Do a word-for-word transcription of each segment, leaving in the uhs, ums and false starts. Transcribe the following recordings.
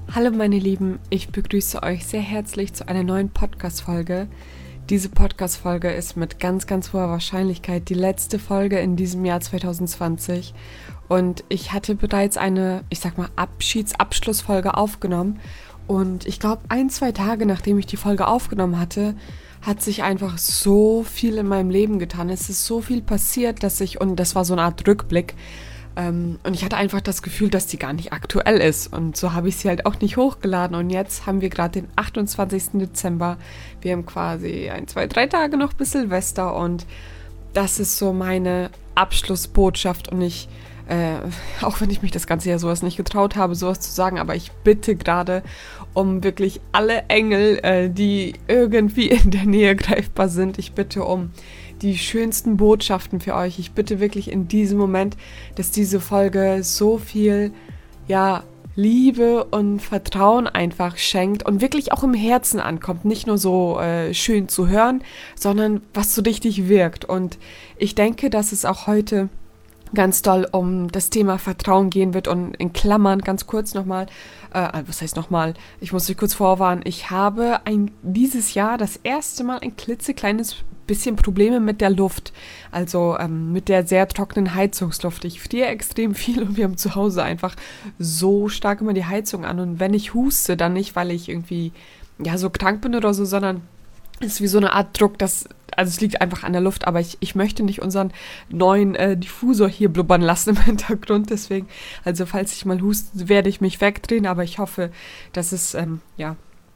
Hallo meine Lieben, ich begrüße euch sehr herzlich zu einer neuen Podcast-Folge. Diese Podcast-Folge ist mit ganz, ganz hoher Wahrscheinlichkeit die letzte Folge in diesem Jahr zwanzig zwanzig und ich hatte bereits eine, ich sag mal, Abschieds-Abschlussfolge aufgenommen und ich glaube, ein, zwei Tage nachdem ich die Folge aufgenommen hatte, hat sich einfach so viel in meinem Leben getan. Es ist so viel passiert, dass ich, und das war so eine Art Rückblick, Ähm, und ich hatte einfach das Gefühl, dass die gar nicht aktuell ist. Und so habe ich sie halt auch nicht hochgeladen. Und jetzt haben wir gerade den achtundzwanzigsten Dezember. Wir haben quasi ein, zwei, drei Tage noch bis Silvester. Und das ist so meine Abschlussbotschaft. Und ich, äh, auch wenn ich mich das ganze Jahr sowas nicht getraut habe, sowas zu sagen, aber ich bitte gerade um wirklich alle Engel, äh, die irgendwie in der Nähe greifbar sind. Ich bitte um die schönsten Botschaften für euch. Ich bitte wirklich in diesem Moment, dass diese Folge so viel, ja, Liebe und Vertrauen einfach schenkt und wirklich auch im Herzen ankommt. Nicht nur so äh, schön zu hören, sondern was so richtig wirkt. Und ich denke, dass es auch heute ganz doll um das Thema Vertrauen gehen wird und in Klammern ganz kurz nochmal, äh, was heißt nochmal, ich muss euch kurz vorwarnen, ich habe ein, dieses Jahr das erste Mal ein klitzekleines bisschen Probleme mit der Luft, also ähm, mit der sehr trockenen Heizungsluft. Ich friere extrem viel und wir haben zu Hause einfach so stark immer die Heizung an und wenn ich huste, dann nicht, weil ich irgendwie ja so krank bin oder so, sondern es ist wie so eine Art Druck, das, also es liegt einfach an der Luft, aber ich, ich möchte nicht unseren neuen äh, Diffusor hier blubbern lassen im Hintergrund, deswegen, also falls ich mal huste, werde ich mich wegdrehen, aber ich hoffe, dass es, ähm, ja,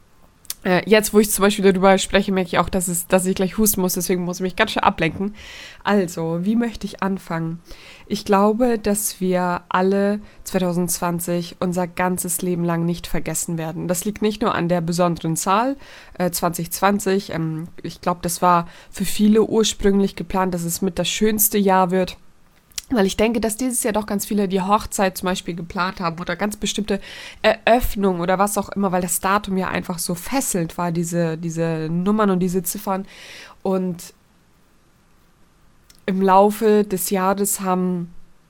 Äh, jetzt, wo ich zum Beispiel darüber spreche, merke ich auch, dass, es, dass ich gleich husten muss, deswegen muss ich mich ganz schön ablenken. Also, wie möchte ich anfangen? Ich glaube, dass wir alle zwanzig zwanzig unser ganzes Leben lang nicht vergessen werden. Das liegt nicht nur an der besonderen Zahl, äh, zwanzig zwanzig. Ähm, ich glaube, das war für viele ursprünglich geplant, dass es mit das schönste Jahr wird. Weil ich denke, dass dieses Jahr doch ganz viele die Hochzeit zum Beispiel geplant haben oder ganz bestimmte Eröffnungen oder was auch immer, weil das Datum ja einfach so fesselnd war, diese, diese Nummern und diese Ziffern. Und im Laufe des Jahres haben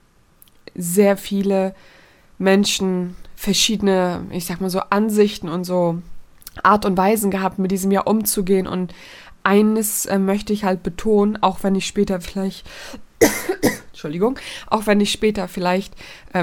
sehr viele Menschen verschiedene, ich sag mal so, Ansichten und so Art und Weisen gehabt, mit diesem Jahr umzugehen. Und eines äh, möchte ich halt betonen, auch wenn ich später vielleicht... Entschuldigung, auch wenn ich später vielleicht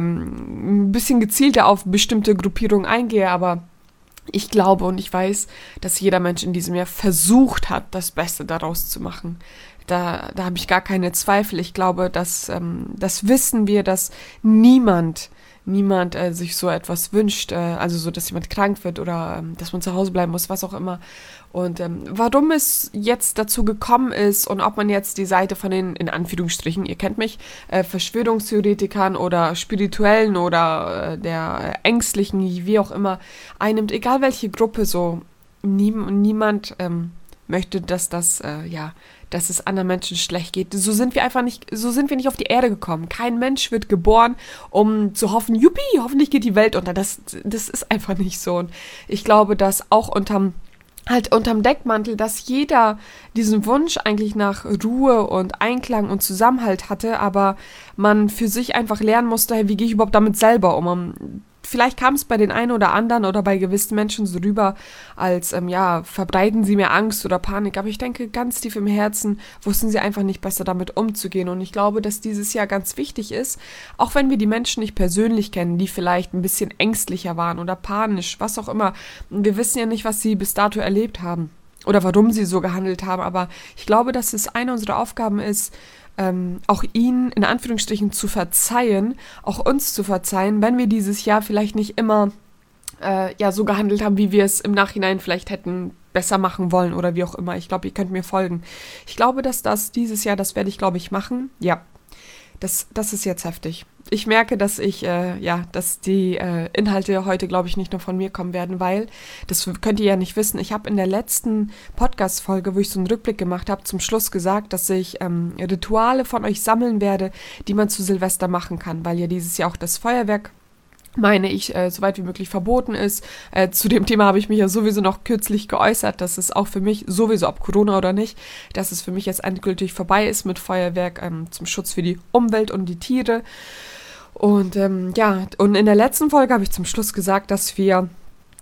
ähm, ein bisschen gezielter auf bestimmte Gruppierungen eingehe, aber ich glaube und ich weiß, dass jeder Mensch in diesem Jahr versucht hat, das Beste daraus zu machen. Da, da habe ich gar keine Zweifel. Ich glaube, dass ähm, das wissen wir, dass niemand, niemand äh, sich so etwas wünscht, äh, also so, dass jemand krank wird oder ähm, dass man zu Hause bleiben muss, was auch immer. Und ähm, warum es jetzt dazu gekommen ist und ob man jetzt die Seite von den, in Anführungsstrichen, ihr kennt mich, äh, Verschwörungstheoretikern oder Spirituellen oder äh, der Ängstlichen, wie auch immer, einnimmt, egal welche Gruppe, so nie, niemand ähm, möchte, dass das, äh, ja, dass es anderen Menschen schlecht geht. So sind wir einfach nicht, so sind wir nicht auf die Erde gekommen. Kein Mensch wird geboren, um zu hoffen, juppie, hoffentlich geht die Welt unter. Das, das ist einfach nicht so. Und ich glaube, dass auch unterm halt unterm Deckmantel, dass jeder diesen Wunsch eigentlich nach Ruhe und Einklang und Zusammenhalt hatte, aber man für sich einfach lernen musste, hey, wie gehe ich überhaupt damit selber um? Um Vielleicht kam es bei den einen oder anderen oder bei gewissen Menschen so rüber, als, ähm, ja, verbreiten sie mir Angst oder Panik. Aber ich denke, ganz tief im Herzen wussten sie einfach nicht besser damit umzugehen. Und ich glaube, dass dieses Jahr ganz wichtig ist, auch wenn wir die Menschen nicht persönlich kennen, die vielleicht ein bisschen ängstlicher waren oder panisch, was auch immer. Wir wissen ja nicht, was sie bis dato erlebt haben oder warum sie so gehandelt haben. Aber ich glaube, dass es eine unserer Aufgaben ist, Ähm, auch ihnen in Anführungsstrichen zu verzeihen, auch uns zu verzeihen, wenn wir dieses Jahr vielleicht nicht immer äh, ja, so gehandelt haben, wie wir es im Nachhinein vielleicht hätten besser machen wollen oder wie auch immer. Ich glaube, ihr könnt mir folgen. Ich glaube, dass das dieses Jahr, das werde ich, glaube ich, machen. Ja, das, das ist jetzt heftig. Ich merke, dass ich, äh, ja, dass die äh, Inhalte heute, glaube ich, nicht nur von mir kommen werden, weil, das könnt ihr ja nicht wissen, ich habe in der letzten Podcast-Folge, wo ich so einen Rückblick gemacht habe, zum Schluss gesagt, dass ich ähm, Rituale von euch sammeln werde, die man zu Silvester machen kann, weil ja dieses Jahr auch das Feuerwerk, meine ich, äh, so weit wie möglich verboten ist. Äh, zu dem Thema habe ich mich ja sowieso noch kürzlich geäußert, dass es auch für mich, sowieso ob Corona oder nicht, dass es für mich jetzt endgültig vorbei ist mit Feuerwerk ähm, zum Schutz für die Umwelt und die Tiere. Und ähm, ja, und in der letzten Folge habe ich zum Schluss gesagt, dass wir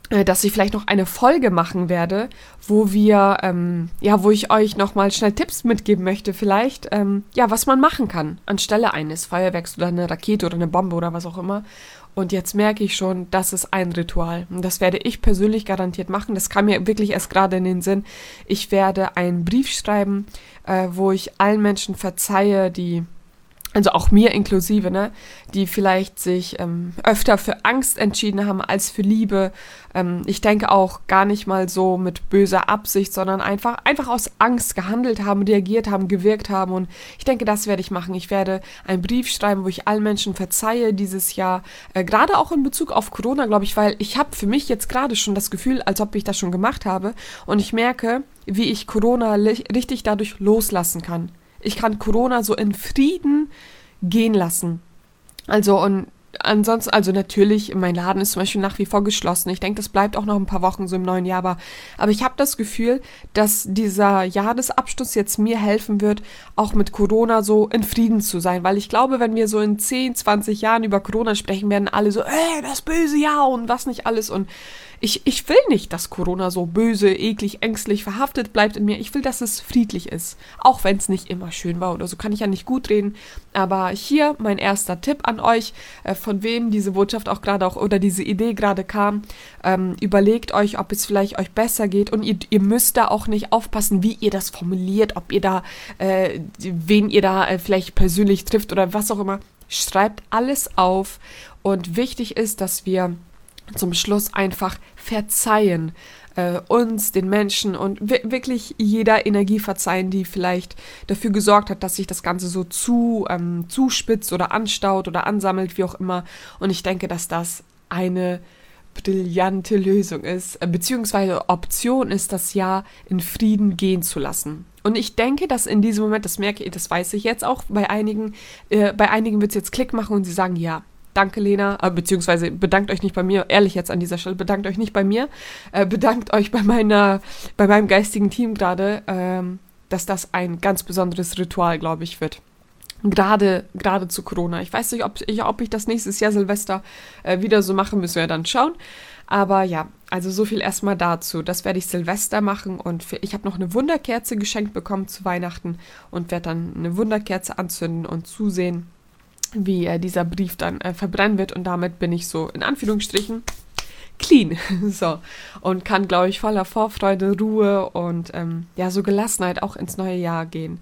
dass ich vielleicht noch eine Folge machen werde, wo wir, ähm, ja, wo ich euch nochmal schnell Tipps mitgeben möchte, vielleicht, ähm, ja, was man machen kann, anstelle eines Feuerwerks oder einer Rakete oder einer Bombe oder was auch immer. Und jetzt merke ich schon, das ist ein Ritual. Und das werde ich persönlich garantiert machen. Das kam mir wirklich erst gerade in den Sinn. Ich werde einen Brief schreiben, äh, wo ich allen Menschen verzeihe, die also auch mir inklusive, ne, die vielleicht sich ähm, öfter für Angst entschieden haben als für Liebe. Ähm, ich denke auch gar nicht mal so mit böser Absicht, sondern einfach, einfach aus Angst gehandelt haben, reagiert haben, gewirkt haben. Und ich denke, das werde ich machen. Ich werde einen Brief schreiben, wo ich allen Menschen verzeihe dieses Jahr. Äh, gerade auch in Bezug auf Corona, glaube ich, weil ich habe für mich jetzt gerade schon das Gefühl, als ob ich das schon gemacht habe. Und ich merke, wie ich Corona li- richtig dadurch loslassen kann. Ich kann Corona so in Frieden gehen lassen. Also und ansonsten, also natürlich, mein Laden ist zum Beispiel nach wie vor geschlossen. Ich denke, das bleibt auch noch ein paar Wochen so im neuen Jahr. Aber, aber ich habe das Gefühl, dass dieser Jahresabschluss jetzt mir helfen wird, auch mit Corona so in Frieden zu sein. Weil ich glaube, wenn wir so in zehn, zwanzig Jahren über Corona sprechen, werden alle so, ey, das böse Jahr und was nicht alles. Und Ich, ich will nicht, dass Corona so böse, eklig, ängstlich verhaftet bleibt in mir. Ich will, dass es friedlich ist. Auch wenn es nicht immer schön war oder so, kann ich ja nicht gut reden. Aber hier mein erster Tipp an euch, äh, von wem diese Botschaft auch gerade auch oder diese Idee gerade kam. Ähm, überlegt euch, ob es vielleicht euch besser geht. Und ihr, ihr müsst da auch nicht aufpassen, wie ihr das formuliert, ob ihr da, äh, wen ihr da äh, vielleicht persönlich trifft oder was auch immer. Schreibt alles auf. Und wichtig ist, dass wir zum Schluss einfach verzeihen, äh, uns, den Menschen und w- wirklich jeder Energie verzeihen, die vielleicht dafür gesorgt hat, dass sich das Ganze so zu ähm, zuspitzt oder anstaut oder ansammelt, wie auch immer. Und ich denke, dass das eine brillante Lösung ist, äh, beziehungsweise Option ist, das Jahr in Frieden gehen zu lassen. Und ich denke, dass in diesem Moment, das merke ich, das weiß ich jetzt auch, bei einigen, äh, bei einigen wird es jetzt Klick machen und sie sagen, ja, danke, Lena, äh, beziehungsweise bedankt euch nicht bei mir, ehrlich jetzt an dieser Stelle, bedankt euch nicht bei mir, äh, bedankt euch bei meiner, bei meinem geistigen Team gerade, ähm, dass das ein ganz besonderes Ritual, glaube ich, wird. Gerade, gerade zu Corona. Ich weiß nicht, ob ich, ob ich das nächstes Jahr Silvester äh, wieder so mache, müssen wir dann schauen. Aber ja, also so viel erstmal dazu. Das werde ich Silvester machen und für, ich habe noch eine Wunderkerze geschenkt bekommen zu Weihnachten und werde dann eine Wunderkerze anzünden und zusehen, wie äh, dieser Brief dann äh, verbrennen wird und damit bin ich so in Anführungsstrichen clean, so, und kann, glaube ich, voller Vorfreude, Ruhe und ähm, ja, so Gelassenheit auch ins neue Jahr gehen.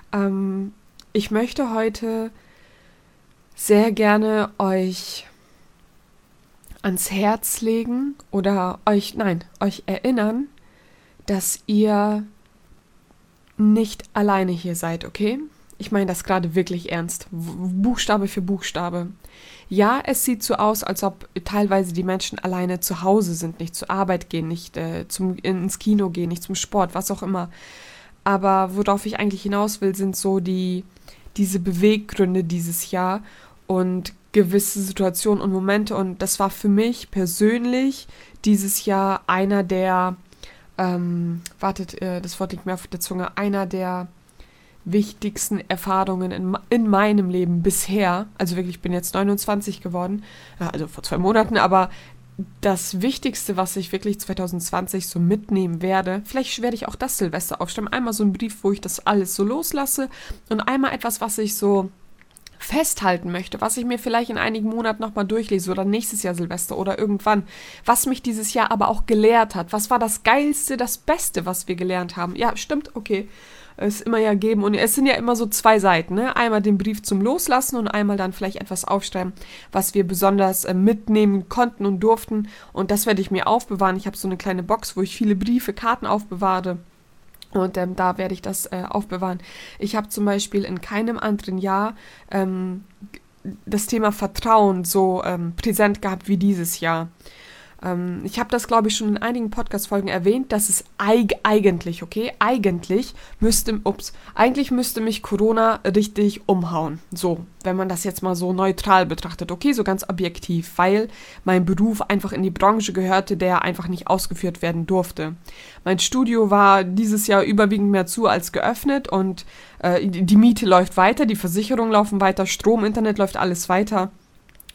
Ähm, ich möchte heute sehr gerne euch ans Herz legen oder euch, nein, euch erinnern, dass ihr nicht alleine hier seid, okay? Ich meine das gerade wirklich ernst. Buchstabe für Buchstabe. Ja, es sieht so aus, als ob teilweise die Menschen alleine zu Hause sind, nicht zur Arbeit gehen, nicht äh, zum, ins Kino gehen, nicht zum Sport, was auch immer. Aber worauf ich eigentlich hinaus will, sind so die, diese Beweggründe dieses Jahr und gewisse Situationen und Momente. Und das war für mich persönlich dieses Jahr einer der, ähm, wartet, äh, das Wort liegt mir auf der Zunge, einer der wichtigsten Erfahrungen in, in meinem Leben bisher, also wirklich, ich bin jetzt neunundzwanzig geworden, also vor zwei Monaten, aber das Wichtigste, was ich wirklich zwanzig zwanzig so mitnehmen werde, vielleicht werde ich auch das Silvester aufschreiben, einmal so einen Brief, wo ich das alles so loslasse und einmal etwas, was ich so festhalten möchte, was ich mir vielleicht in einigen Monaten nochmal durchlese oder nächstes Jahr Silvester oder irgendwann, was mich dieses Jahr aber auch gelehrt hat, was war das Geilste, das Beste, was wir gelernt haben. Ja, stimmt, okay. Es immer ja geben und es sind ja immer so zwei Seiten, ne? Einmal den Brief zum Loslassen und einmal dann vielleicht etwas aufschreiben, was wir besonders äh, mitnehmen konnten und durften und das werde ich mir aufbewahren. Ich habe so eine kleine Box, wo ich viele Briefe, Karten aufbewahre und ähm, da werde ich das äh, aufbewahren. Ich habe zum Beispiel in keinem anderen Jahr ähm, das Thema Vertrauen so ähm, präsent gehabt wie dieses Jahr. Ähm, ich habe das, glaube ich, schon in einigen Podcast-Folgen erwähnt, dass es eig- eigentlich, okay, eigentlich müsste, ups, eigentlich müsste mich Corona richtig umhauen. So, wenn man das jetzt mal so neutral betrachtet, okay, so ganz objektiv, weil mein Beruf einfach in die Branche gehörte, der einfach nicht ausgeführt werden durfte. Mein Studio war dieses Jahr überwiegend mehr zu als geöffnet und äh, die Miete läuft weiter, die Versicherungen laufen weiter, Strom, Internet läuft alles weiter.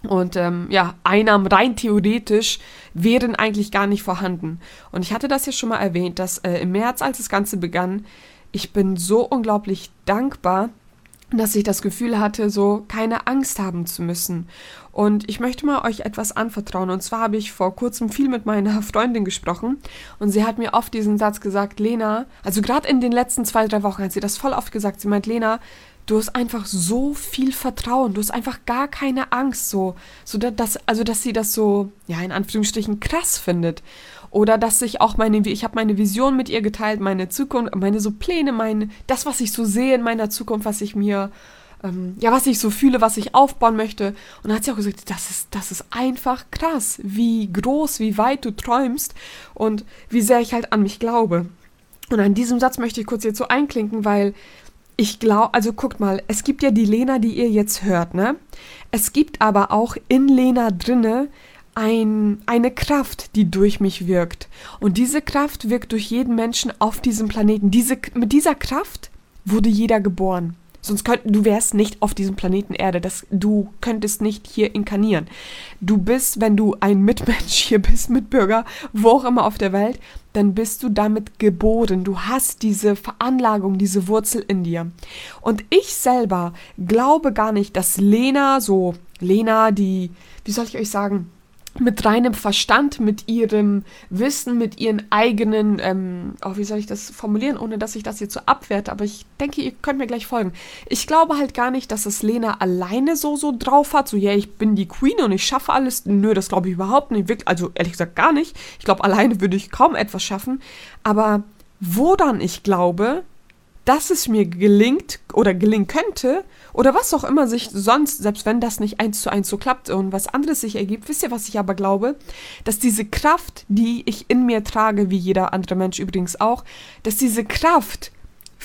Und ähm, ja, Einnahmen rein theoretisch wären eigentlich gar nicht vorhanden. Und ich hatte das ja schon mal erwähnt, dass äh, im März, als das Ganze begann, ich bin so unglaublich dankbar, dass ich das Gefühl hatte, so keine Angst haben zu müssen. Und ich möchte mal euch etwas anvertrauen. Und zwar habe ich vor kurzem viel mit meiner Freundin gesprochen und sie hat mir oft diesen Satz gesagt, Lena, also gerade in den letzten zwei, drei Wochen hat sie das voll oft gesagt. Sie meint, Lena, du hast einfach so viel Vertrauen, du hast einfach gar keine Angst, so, so dass, also dass sie das so, ja, in Anführungsstrichen krass findet. Oder dass ich auch meine, ich habe meine Vision mit ihr geteilt, meine Zukunft, meine so Pläne, meine, das, was ich so sehe in meiner Zukunft, was ich mir, ähm, ja, was ich so fühle, was ich aufbauen möchte. Und dann hat sie auch gesagt, das ist, das ist einfach krass, wie groß, wie weit du träumst und wie sehr ich halt an mich glaube. Und an diesem Satz möchte ich kurz jetzt so einklinken, weil ich glaube, also guckt mal, es gibt ja die Lena, die ihr jetzt hört, ne? Es gibt aber auch in Lena drinne ein, eine Kraft, die durch mich wirkt. Und diese Kraft wirkt durch jeden Menschen auf diesem Planeten. Diese, mit dieser Kraft wurde jeder geboren. Sonst könnt, du wärst nicht auf diesem Planeten Erde. Das, du könntest nicht hier inkarnieren. Du bist, wenn du ein Mitmensch hier bist, Mitbürger, wo auch immer auf der Welt, dann bist du damit geboren. Du hast diese Veranlagung, diese Wurzel in dir. Und ich selber glaube gar nicht, dass Lena, so Lena, die, wie soll ich euch sagen, mit reinem Verstand, mit ihrem Wissen, mit ihren eigenen, ähm, oh, wie soll ich das formulieren, ohne dass ich das jetzt so abwerte, aber ich denke, ihr könnt mir gleich folgen. Ich glaube halt gar nicht, dass es Lena alleine so, so drauf hat, so, ja, yeah, ich bin die Queen und ich schaffe alles. Nö, das glaube ich überhaupt nicht, wirklich, also ehrlich gesagt gar nicht. Ich glaube, alleine würde ich kaum etwas schaffen, aber woran ich glaube, dass es mir gelingt oder gelingen könnte oder was auch immer sich sonst, selbst wenn das nicht eins zu eins so klappt und was anderes sich ergibt, wisst ihr, was ich aber glaube? Dass diese Kraft, die ich in mir trage, wie jeder andere Mensch übrigens auch, dass diese Kraft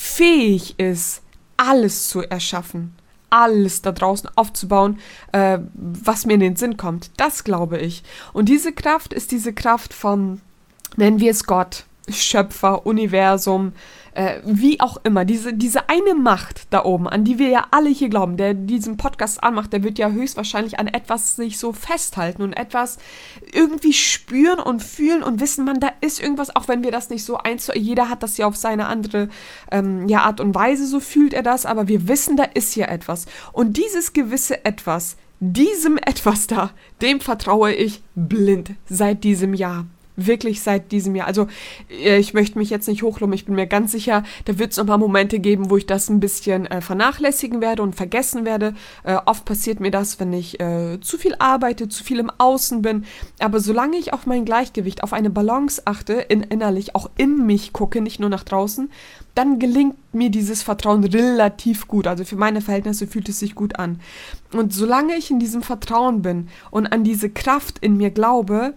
fähig ist, alles zu erschaffen, alles da draußen aufzubauen, äh, was mir in den Sinn kommt. Das glaube ich. Und diese Kraft ist diese Kraft von, nennen wir es Gott, Schöpfer, Universum, äh, wie auch immer, diese, diese eine Macht da oben, an die wir ja alle hier glauben, der diesen Podcast anmacht, der wird ja höchstwahrscheinlich an etwas sich so festhalten und etwas irgendwie spüren und fühlen und wissen, man, da ist irgendwas, auch wenn wir das nicht so eins, jeder hat das ja auf seine andere ähm, ja, Art und Weise, so fühlt er das, aber wir wissen, da ist hier etwas. Und dieses gewisse Etwas, diesem Etwas da, dem vertraue ich blind seit diesem Jahr. Wirklich seit diesem Jahr. Also ich möchte mich jetzt nicht hochloben, ich bin mir ganz sicher, da wird es noch mal Momente geben, wo ich das ein bisschen äh, vernachlässigen werde und vergessen werde. Äh, oft passiert mir das, wenn ich äh, zu viel arbeite, zu viel im Außen bin. Aber solange ich auf mein Gleichgewicht, auf eine Balance achte, in, innerlich auch in mich gucke, nicht nur nach draußen, dann gelingt mir dieses Vertrauen relativ gut. Also für meine Verhältnisse fühlt es sich gut an. Und solange ich in diesem Vertrauen bin und an diese Kraft in mir glaube,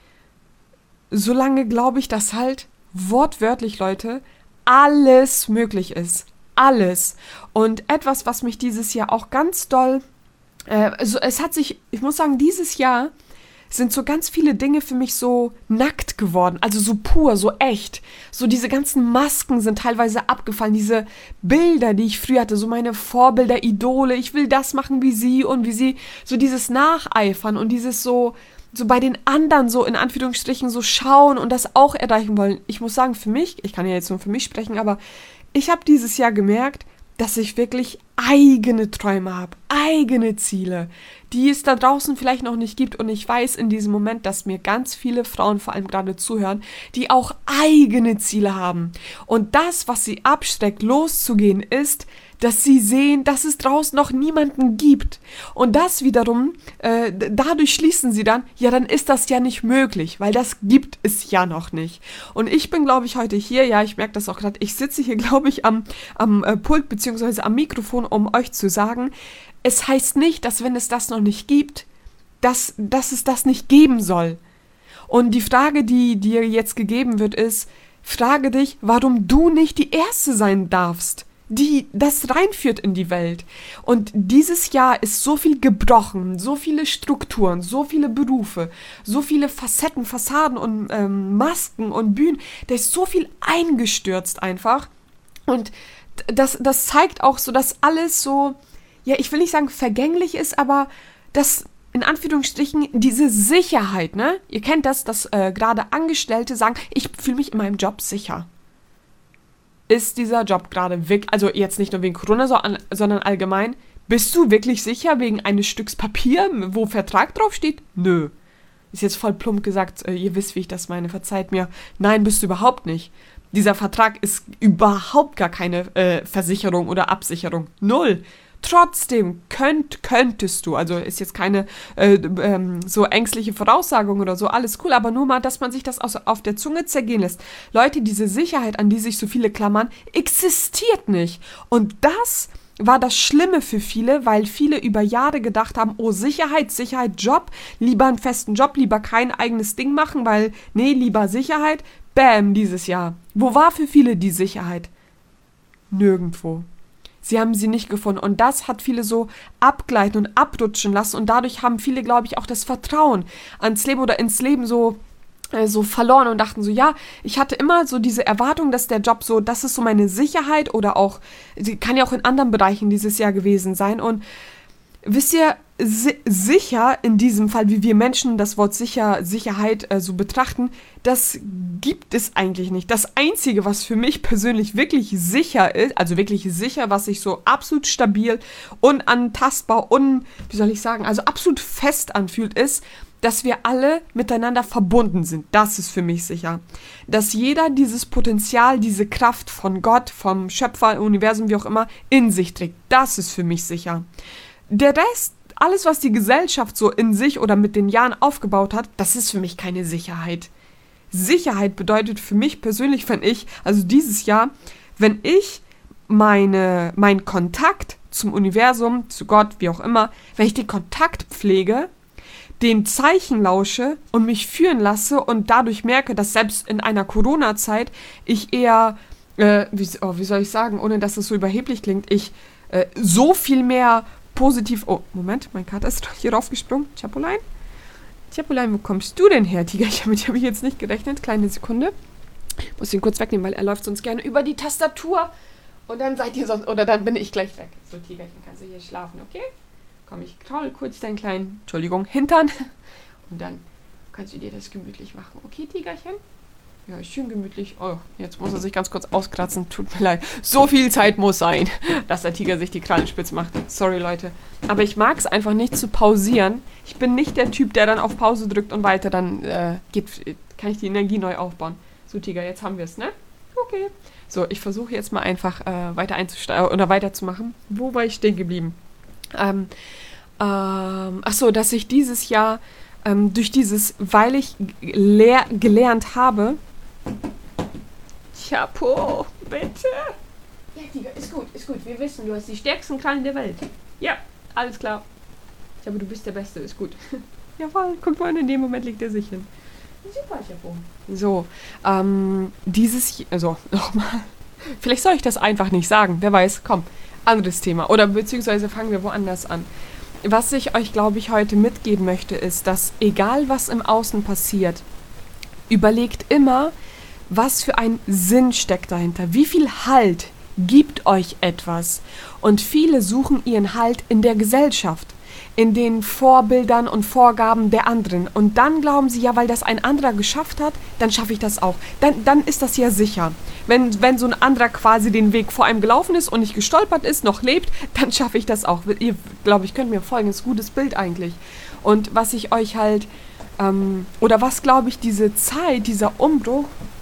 solange glaube ich, dass halt wortwörtlich, Leute, alles möglich ist. Alles. Und etwas, was mich dieses Jahr auch ganz doll, äh, also es hat sich, ich muss sagen, dieses Jahr sind so ganz viele Dinge für mich so nackt geworden, also so pur, so echt. So diese ganzen Masken sind teilweise abgefallen, diese Bilder, die ich früher hatte, so meine Vorbilder, Idole, ich will das machen wie sie und wie sie, so dieses Nacheifern und dieses so, so bei den anderen so in Anführungsstrichen so schauen und das auch erreichen wollen. Ich muss sagen, für mich, ich kann ja jetzt nur für mich sprechen, aber ich habe dieses Jahr gemerkt, dass ich wirklich eigene Träume habe, eigene Ziele, die es da draußen vielleicht noch nicht gibt. Und ich weiß in diesem Moment, dass mir ganz viele Frauen vor allem gerade zuhören, die auch eigene Ziele haben. Und das, was sie abschreckt, loszugehen, ist, dass sie sehen, dass es draußen noch niemanden gibt. Und das wiederum, äh, dadurch schließen sie dann, ja, dann ist das ja nicht möglich, weil das gibt es ja noch nicht. Und ich bin, glaube ich, heute hier, ja, ich merke das auch gerade, ich sitze hier, glaube ich, am, am äh, Pult beziehungsweise am Mikrofon, um euch zu sagen, es heißt nicht, dass wenn es das noch nicht gibt, dass, dass es das nicht geben soll. Und die Frage, die dir jetzt gegeben wird, ist, frage dich, warum du nicht die Erste sein darfst, die das reinführt in die Welt. Und dieses Jahr ist so viel gebrochen, so viele Strukturen, so viele Berufe, so viele Facetten, Fassaden und ähm, Masken und Bühnen, da ist so viel eingestürzt einfach. Und das, das zeigt auch so, dass alles so, ja, ich will nicht sagen vergänglich ist, aber dass in Anführungsstrichen diese Sicherheit, ne? Ihr kennt das, dass äh, gerade Angestellte sagen, ich fühle mich in meinem Job sicher. Ist dieser Job gerade wirklich, also jetzt nicht nur wegen Corona, so an, sondern allgemein, bist du wirklich sicher wegen eines Stücks Papier, wo Vertrag draufsteht? Nö. Ist jetzt voll plump gesagt, äh, ihr wisst, wie ich das meine, verzeiht mir. Nein, bist du überhaupt nicht. Dieser Vertrag ist überhaupt gar keine äh, Versicherung oder Absicherung. Null. Trotzdem könnt, könntest du, also ist jetzt keine äh, ähm, so ängstliche Voraussagung oder so, alles cool, aber nur mal, dass man sich das aus, auf der Zunge zergehen lässt. Leute, diese Sicherheit, an die sich so viele klammern, existiert nicht. Und das war das Schlimme für viele, weil viele über Jahre gedacht haben, oh, Sicherheit, Sicherheit, Job, lieber einen festen Job, lieber kein eigenes Ding machen, weil, nee, lieber Sicherheit. Bäm, dieses Jahr. Wo war für viele die Sicherheit? Nirgendwo. Sie haben sie nicht gefunden und das hat viele so abgleiten und abrutschen lassen und dadurch haben viele, glaube ich, auch das Vertrauen ans Leben oder ins Leben so, äh, so verloren und dachten so, ja, ich hatte immer so diese Erwartung, dass der Job so, das ist so meine Sicherheit oder auch, sie kann ja auch in anderen Bereichen dieses Jahr gewesen sein und wisst ihr, si- sicher in diesem Fall, wie wir Menschen das Wort sicher, Sicherheit äh, so betrachten, das gibt es eigentlich nicht. Das Einzige, was für mich persönlich wirklich sicher ist, also wirklich sicher, was sich so absolut stabil, unantastbar, un, wie soll ich sagen, also absolut fest anfühlt, ist, dass wir alle miteinander verbunden sind. Das ist für mich sicher. Dass jeder dieses Potenzial, diese Kraft von Gott, vom Schöpfer, Universum, wie auch immer, in sich trägt. Das ist für mich sicher. Der Rest, alles, was die Gesellschaft so in sich oder mit den Jahren aufgebaut hat, das ist für mich keine Sicherheit. Sicherheit bedeutet für mich persönlich, wenn ich, also dieses Jahr, wenn ich meine, meinen Kontakt zum Universum, zu Gott, wie auch immer, wenn ich den Kontakt pflege, den Zeichen lausche und mich führen lasse und dadurch merke, dass selbst in einer Corona-Zeit ich eher, äh, wie, oh, wie soll ich sagen, ohne dass es so überheblich klingt, ich äh, so viel mehr positiv, oh, Moment, mein Kater ist hier raufgesprungen, Chapolein. Chapolein, wo kommst du denn her, Tiger? Damit habe ich jetzt nicht gerechnet, kleine Sekunde. Ich muss ihn kurz wegnehmen, weil er läuft sonst gerne über die Tastatur und dann seid ihr sonst, oder dann bin ich gleich weg. So, Tigerchen, kannst du hier schlafen, okay? Komm, ich kraul kurz deinen kleinen, Entschuldigung, Hintern und dann kannst du dir das gemütlich machen, okay, Tigerchen? Ja, schön gemütlich. Oh, jetzt muss er sich ganz kurz auskratzen. Tut mir leid. So viel Zeit muss sein, dass der Tiger sich die Krallen spitz macht. Sorry, Leute. Aber ich mag es einfach nicht zu pausieren. Ich bin nicht der Typ, der dann auf Pause drückt und weiter. Dann äh, geht, kann ich die Energie neu aufbauen. So, Tiger, jetzt haben wir es, ne? Okay. So, ich versuche jetzt mal einfach äh, weiter einzusteigen oder weiterzumachen. Wo war ich stehen geblieben? Ähm, ähm, ach so, dass ich dieses Jahr ähm, durch dieses, weil ich lehr, gelernt habe, Chapeau, bitte. Ja, Tiger, ist gut, ist gut. Wir wissen, du hast die stärksten Krallen der Welt. Ja, alles klar. Aber du bist der Beste, ist gut. Jawohl, guck mal, in dem Moment legt er sich hin. Super, Chapeau. So, ähm, dieses, also, nochmal. Vielleicht soll ich das einfach nicht sagen, wer weiß, komm, anderes Thema. Oder beziehungsweise fangen wir woanders an. Was ich euch, glaube ich, heute mitgeben möchte, ist, dass egal was im Außen passiert, überlegt immer, was für ein Sinn steckt dahinter? Wie viel Halt gibt euch etwas? Und viele suchen ihren Halt in der Gesellschaft, in den Vorbildern und Vorgaben der anderen. Und dann glauben sie, ja, weil das ein anderer geschafft hat, dann schaffe ich das auch. Dann, dann ist das ja sicher. Wenn, wenn so ein anderer quasi den Weg vor einem gelaufen ist und nicht gestolpert ist, noch lebt, dann schaffe ich das auch. Ihr, glaube ich, könnt mir folgen. Das ist ein gutes Bild eigentlich. Und was ich euch halt, ähm, oder was, glaube ich, diese Zeit, dieser Umbruch,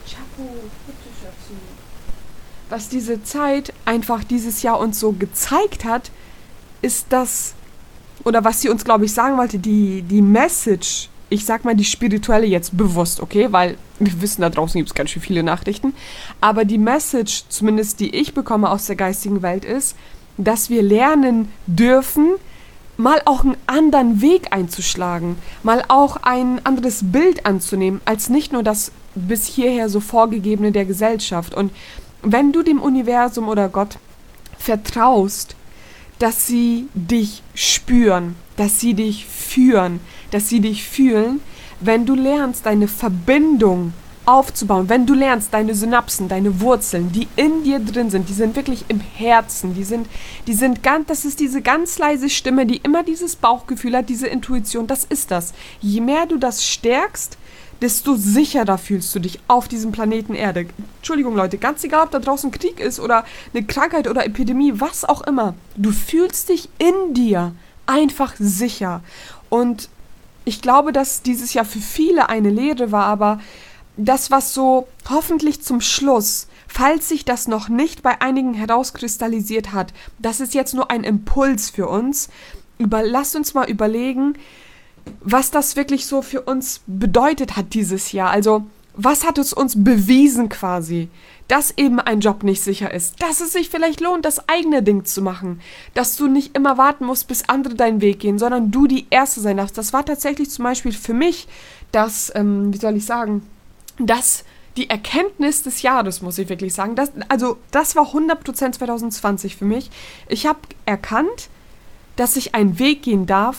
was diese Zeit einfach dieses Jahr uns so gezeigt hat, ist das, oder was sie uns, glaube ich, sagen wollte, die, die Message, ich sag mal die spirituelle jetzt bewusst, okay, weil wir wissen, da draußen gibt es ganz schön viele Nachrichten, aber die Message, zumindest die ich bekomme aus der geistigen Welt, ist, dass wir lernen dürfen, mal auch einen anderen Weg einzuschlagen, mal auch ein anderes Bild anzunehmen, als nicht nur das bis hierher so vorgegebene der Gesellschaft. Und wenn du dem Universum oder Gott vertraust, dass sie dich spüren, dass sie dich führen, dass sie dich fühlen, wenn du lernst, deine Verbindung aufzubauen, wenn du lernst, deine Synapsen, deine Wurzeln, die in dir drin sind, die sind wirklich im Herzen, die sind, die sind ganz, das ist diese ganz leise Stimme, die immer dieses Bauchgefühl hat, diese Intuition, das ist das. Je mehr du das stärkst, desto sicherer fühlst du dich auf diesem Planeten Erde. Entschuldigung, Leute, ganz egal, ob da draußen Krieg ist oder eine Krankheit oder Epidemie, was auch immer. Du fühlst dich in dir einfach sicher. Und ich glaube, dass dieses Jahr für viele eine Lehre war, aber das, was so hoffentlich zum Schluss, falls sich das noch nicht bei einigen herauskristallisiert hat, das ist jetzt nur ein Impuls für uns. Über, lasst uns mal überlegen, was das wirklich so für uns bedeutet hat dieses Jahr. Also, was hat es uns bewiesen quasi? Dass eben ein Job nicht sicher ist. Dass es sich vielleicht lohnt, das eigene Ding zu machen. Dass du nicht immer warten musst, bis andere deinen Weg gehen, sondern du die Erste sein darfst. Das war tatsächlich zum Beispiel für mich das, ähm, wie soll ich sagen, das, die Erkenntnis des Jahres, muss ich wirklich sagen. Das, also, das war hundert Prozent zwanzig zwanzig für mich. Ich habe erkannt, dass ich einen Weg gehen darf,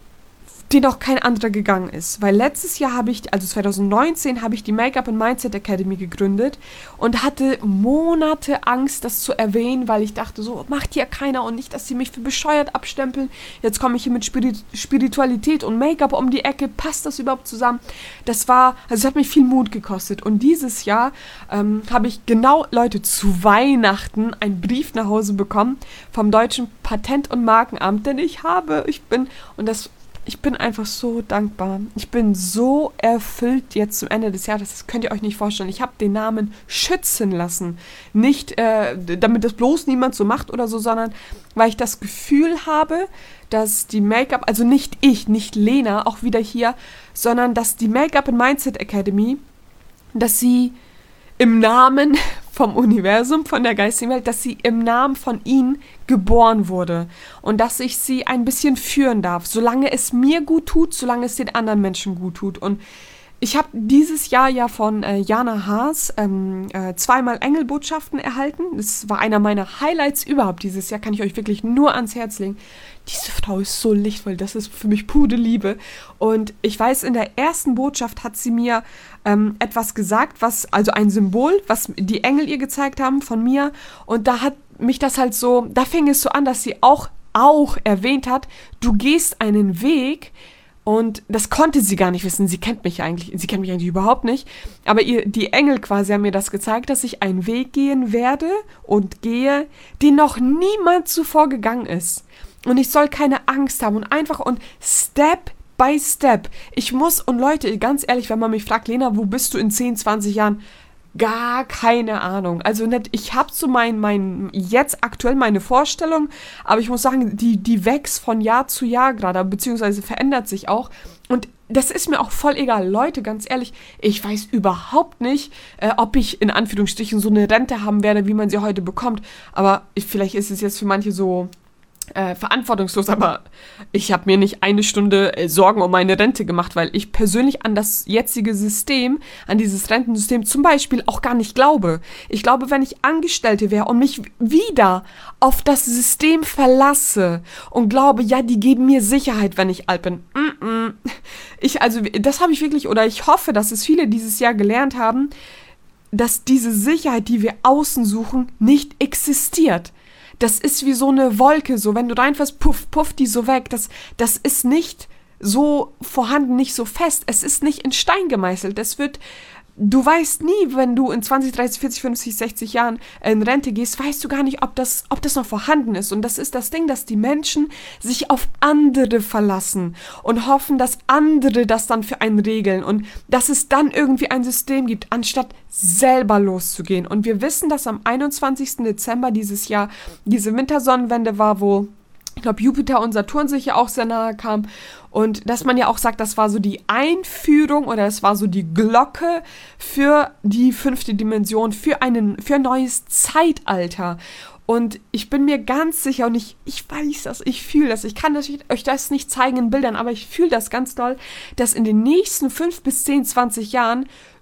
den auch kein anderer gegangen ist. Weil letztes Jahr habe ich, also zwanzig neunzehn, habe ich die Make-up and Mindset Academy gegründet und hatte Monate Angst, das zu erwähnen, weil ich dachte, so macht hier keiner und nicht, dass sie mich für bescheuert abstempeln. Jetzt komme ich hier mit Spirit- Spiritualität und Make-up um die Ecke. Passt das überhaupt zusammen? Das war, also es hat mich viel Mut gekostet. Und dieses Jahr ähm, habe ich genau, Leute, zu Weihnachten einen Brief nach Hause bekommen vom Deutschen Patent- und Markenamt, denn ich habe, ich bin, und das Ich bin einfach so dankbar. Ich bin so erfüllt jetzt zum Ende des Jahres. Das könnt ihr euch nicht vorstellen. Ich habe den Namen schützen lassen. Nicht, äh, damit das bloß niemand so macht oder so, sondern weil ich das Gefühl habe, dass die Make-up, also nicht ich, nicht Lena, auch wieder hier, sondern dass die Make-up and Mindset Academy, dass sie im Namen vom Universum, von der geistigen Welt, dass sie im Namen von ihnen geboren wurde und dass ich sie ein bisschen führen darf, solange es mir gut tut, solange es den anderen Menschen gut tut. Und ich habe dieses Jahr ja von äh, Jana Haas ähm, äh, zweimal Engelbotschaften erhalten. Das war einer meiner Highlights überhaupt dieses Jahr, kann ich euch wirklich nur ans Herz legen. Diese Frau ist so lichtvoll, das ist für mich pure Liebe. Und ich weiß, in der ersten Botschaft hat sie mir ähm, etwas gesagt, was, also ein Symbol, was die Engel ihr gezeigt haben von mir. Und da hat mich das halt so, da fing es so an, dass sie auch, auch erwähnt hat, du gehst einen Weg. Und das konnte sie gar nicht wissen. Sie kennt mich eigentlich, sie kennt mich eigentlich überhaupt nicht. Aber ihr, die Engel quasi haben mir das gezeigt, dass ich einen Weg gehen werde und gehe, den noch niemand zuvor gegangen ist. Und ich soll keine Angst haben und einfach und Step by Step. Ich muss, und Leute, ganz ehrlich, wenn man mich fragt, Lena, wo bist du in zehn, zwanzig Jahren? Gar keine Ahnung. Also nicht, ich habe so mein, mein, jetzt aktuell meine Vorstellung, aber ich muss sagen, die, die wächst von Jahr zu Jahr gerade, beziehungsweise verändert sich auch. Und das ist mir auch voll egal. Leute, ganz ehrlich, ich weiß überhaupt nicht, äh, ob ich in Anführungsstrichen so eine Rente haben werde, wie man sie heute bekommt. Aber ich, vielleicht ist es jetzt für manche so Äh, verantwortungslos, aber ich habe mir nicht eine Stunde äh, Sorgen um meine Rente gemacht, weil ich persönlich an das jetzige System, an dieses Rentensystem zum Beispiel auch gar nicht glaube. Ich glaube, wenn ich Angestellte wäre und mich wieder auf das System verlasse und glaube, ja, die geben mir Sicherheit, wenn ich alt bin. Mm-mm. Ich, also, das habe ich wirklich, oder ich hoffe, dass es viele dieses Jahr gelernt haben, dass diese Sicherheit, die wir außen suchen, nicht existiert. Das ist wie so eine Wolke, so wenn du reinfährst, puff, puff, die so weg. Das, das ist nicht so vorhanden, nicht so fest. Es ist nicht in Stein gemeißelt. Es wird, du weißt nie, wenn du in zwanzig, dreißig, vierzig, fünfzig, sechzig Jahren in Rente gehst, weißt du gar nicht, ob das, ob das noch vorhanden ist. Und das ist das Ding, dass die Menschen sich auf andere verlassen und hoffen, dass andere das dann für einen regeln und dass es dann irgendwie ein System gibt, anstatt selber loszugehen. Und wir wissen, dass am einundzwanzigsten Dezember dieses Jahr diese Wintersonnenwende war, wo ich glaube, Jupiter und Saturn sich ja auch sehr nahe kamen. Und dass man ja auch sagt, das war so die Einführung oder es war so die Glocke für die fünfte Dimension, für, einen, für ein neues Zeitalter. Und ich bin mir ganz sicher und ich, ich weiß das, ich fühle das, ich kann das, euch das nicht zeigen in Bildern, aber ich fühle das ganz doll, dass in den nächsten fünf bis zehn, zwanzig Jahren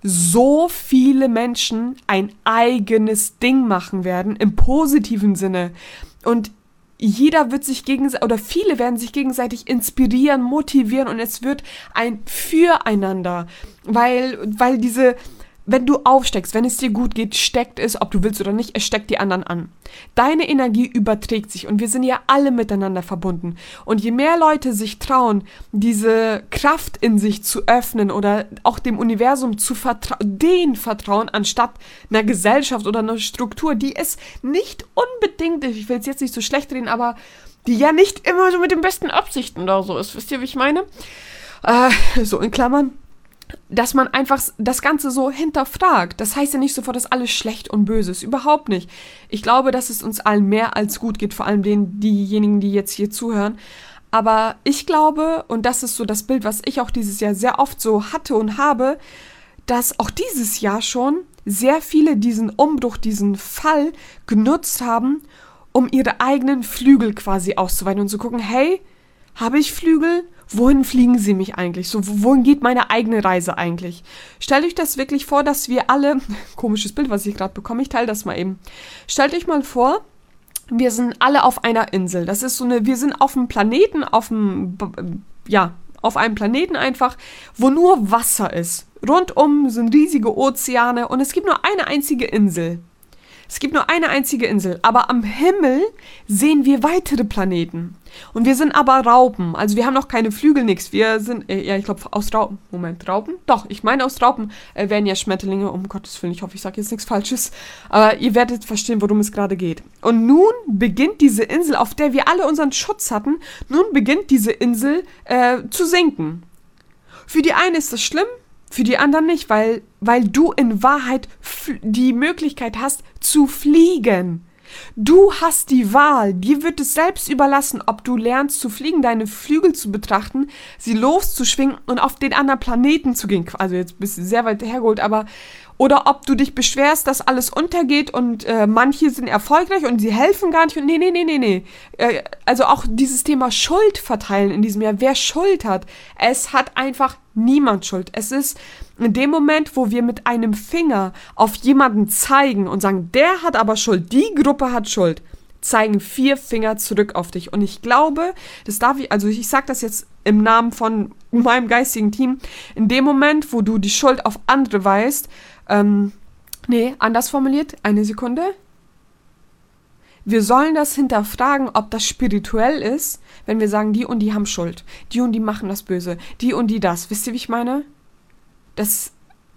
so viele Menschen ein eigenes Ding machen werden, im positiven Sinne. Und jeder wird sich gegenseitig, oder viele werden sich gegenseitig inspirieren, motivieren und es wird ein Füreinander, weil, weil diese, wenn du aufsteckst, wenn es dir gut geht, steckt es, ob du willst oder nicht, es steckt die anderen an. Deine Energie überträgt sich und wir sind ja alle miteinander verbunden. Und je mehr Leute sich trauen, diese Kraft in sich zu öffnen oder auch dem Universum zu vertrauen, denen vertrauen, anstatt einer Gesellschaft oder einer Struktur, die es nicht unbedingt, ich will es jetzt nicht so schlecht reden, aber die ja nicht immer so mit den besten Absichten oder so ist. Wisst ihr, wie ich meine? Äh, so in Klammern. Dass man einfach das Ganze so hinterfragt. Das heißt ja nicht sofort, dass alles schlecht und böse ist. Überhaupt nicht. Ich glaube, dass es uns allen mehr als gut geht, vor allem denen, diejenigen, die jetzt hier zuhören. Aber ich glaube, und das ist so das Bild, was ich auch dieses Jahr sehr oft so hatte und habe, dass auch dieses Jahr schon sehr viele diesen Umbruch, diesen Fall genutzt haben, um ihre eigenen Flügel quasi auszuweiten und zu gucken, hey, habe ich Flügel? Wohin fliegen sie mich eigentlich? So, wohin geht meine eigene Reise eigentlich? Stellt euch das wirklich vor, dass wir alle, komisches Bild, was ich gerade bekomme, ich teile das mal eben. Stellt euch mal vor, wir sind alle auf einer Insel. Das ist so eine, wir sind auf einem Planeten, auf einem, ja, auf einem Planeten einfach, wo nur Wasser ist. Rundum sind riesige Ozeane und es gibt nur eine einzige Insel. Es gibt nur eine einzige Insel, aber am Himmel sehen wir weitere Planeten. Und wir sind aber Raupen, also wir haben noch keine Flügel, nix. Wir sind, äh, ja, ich glaube aus Raupen, Moment, Raupen? Doch, ich meine aus Raupen äh, wären ja Schmetterlinge, um Gottes Willen, ich hoffe, ich sage jetzt nichts Falsches. Aber ihr werdet verstehen, worum es gerade geht. Und nun beginnt diese Insel, auf der wir alle unseren Schutz hatten, nun beginnt diese Insel äh, zu sinken. Für die einen ist das schlimm, für die anderen nicht, weil, weil du in Wahrheit f- die Möglichkeit hast zu fliegen. Du hast die Wahl, dir wird es selbst überlassen, ob du lernst zu fliegen, deine Flügel zu betrachten, sie loszuschwingen und auf den anderen Planeten zu gehen. Also jetzt bist du sehr weit hergeholt, aber oder ob du dich beschwerst, dass alles untergeht und äh, manche sind erfolgreich und sie helfen gar nicht und nee, nee, nee, nee, nee. Äh, also auch dieses Thema Schuld verteilen in diesem Jahr. Wer Schuld hat? Es hat einfach niemand Schuld. Es ist in dem Moment, wo wir mit einem Finger auf jemanden zeigen und sagen, der hat aber Schuld, die Gruppe hat Schuld, zeigen vier Finger zurück auf dich. Und ich glaube, das darf ich, also ich sage das jetzt im Namen von meinem geistigen Team, in dem Moment, wo du die Schuld auf andere weist, ähm, nee, anders formuliert, eine Sekunde. Wir sollen das hinterfragen, ob das spirituell ist, wenn wir sagen, die und die haben Schuld, die und die machen das Böse, die und die das. Wisst ihr, wie ich meine? Das,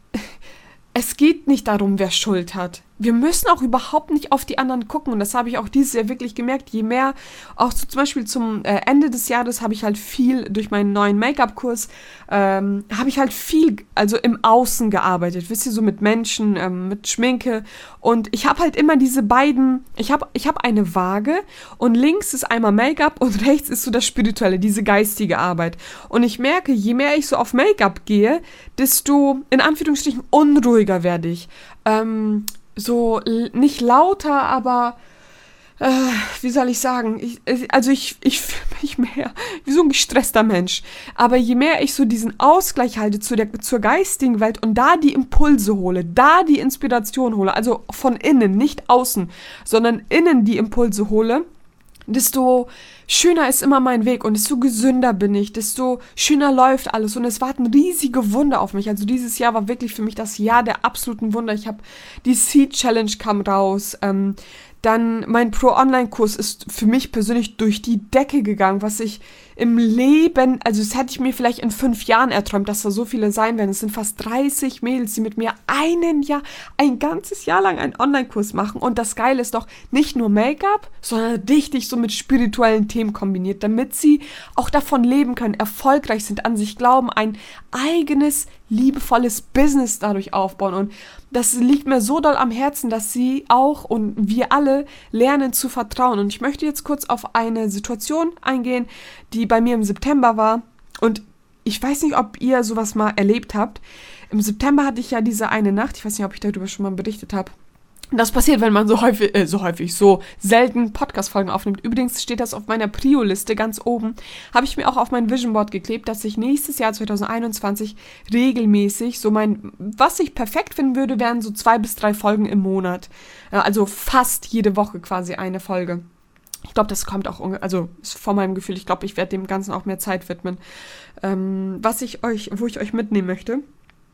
es geht nicht darum, wer Schuld hat. Wir müssen auch überhaupt nicht auf die anderen gucken und das habe ich auch dieses Jahr wirklich gemerkt, je mehr, auch so zum Beispiel zum äh, Ende des Jahres habe ich halt viel, durch meinen neuen Make-up-Kurs, ähm, habe ich halt viel, also im Außen gearbeitet, wisst ihr, so mit Menschen, ähm, mit Schminke und ich habe halt immer diese beiden, ich habe ich habe eine Waage und links ist einmal Make-up und rechts ist so das Spirituelle, diese geistige Arbeit und ich merke, je mehr ich so auf Make-up gehe, desto, in Anführungsstrichen, unruhiger werde ich, ähm, so l- nicht lauter, aber äh, wie soll ich sagen, ich, also ich, ich fühle mich mehr wie so ein gestresster Mensch, aber je mehr ich so diesen Ausgleich halte zu der, zur geistigen Welt und da die Impulse hole, da die Inspiration hole, also von innen, nicht außen, sondern innen die Impulse hole, desto schöner ist immer mein Weg und desto gesünder bin ich, desto schöner läuft alles und es warten riesige Wunder auf mich. Also dieses Jahr war wirklich für mich das Jahr der absoluten Wunder. Ich habe die Seed Challenge kam raus, ähm, dann mein Pro-Online-Kurs ist für mich persönlich durch die Decke gegangen, was ich im Leben, also das hätte ich mir vielleicht in fünf Jahren erträumt, dass da so viele sein werden. Es sind fast dreißig Mädels, die mit mir einen Jahr, ein ganzes Jahr lang einen Online-Kurs machen. Und das Geile ist doch nicht nur Make-up, sondern richtig so mit spirituellen Themen kombiniert, damit sie auch davon leben können, erfolgreich sind, an sich glauben, ein eigenes, liebevolles Business dadurch aufbauen. Und das liegt mir so doll am Herzen, dass sie auch und wir alle lernen zu vertrauen. Und ich möchte jetzt kurz auf eine Situation eingehen, die bei mir im September war. Und ich weiß nicht, ob ihr sowas mal erlebt habt. Im September hatte ich ja diese eine Nacht, ich weiß nicht, ob ich darüber schon mal berichtet habe. Das passiert, wenn man so häufig, äh, so häufig, so selten Podcast-Folgen aufnimmt. Übrigens steht das auf meiner Prio-Liste ganz oben. Habe ich mir auch auf mein Vision Board geklebt, dass ich nächstes Jahr zwanzig einundzwanzig regelmäßig so mein, was ich perfekt finden würde, wären so zwei bis drei Folgen im Monat. Äh, also fast jede Woche quasi eine Folge. Ich glaube, das kommt auch, also ist von meinem Gefühl, ich glaube, ich werde dem Ganzen auch mehr Zeit widmen. Ähm, was ich euch, wo ich euch mitnehmen möchte.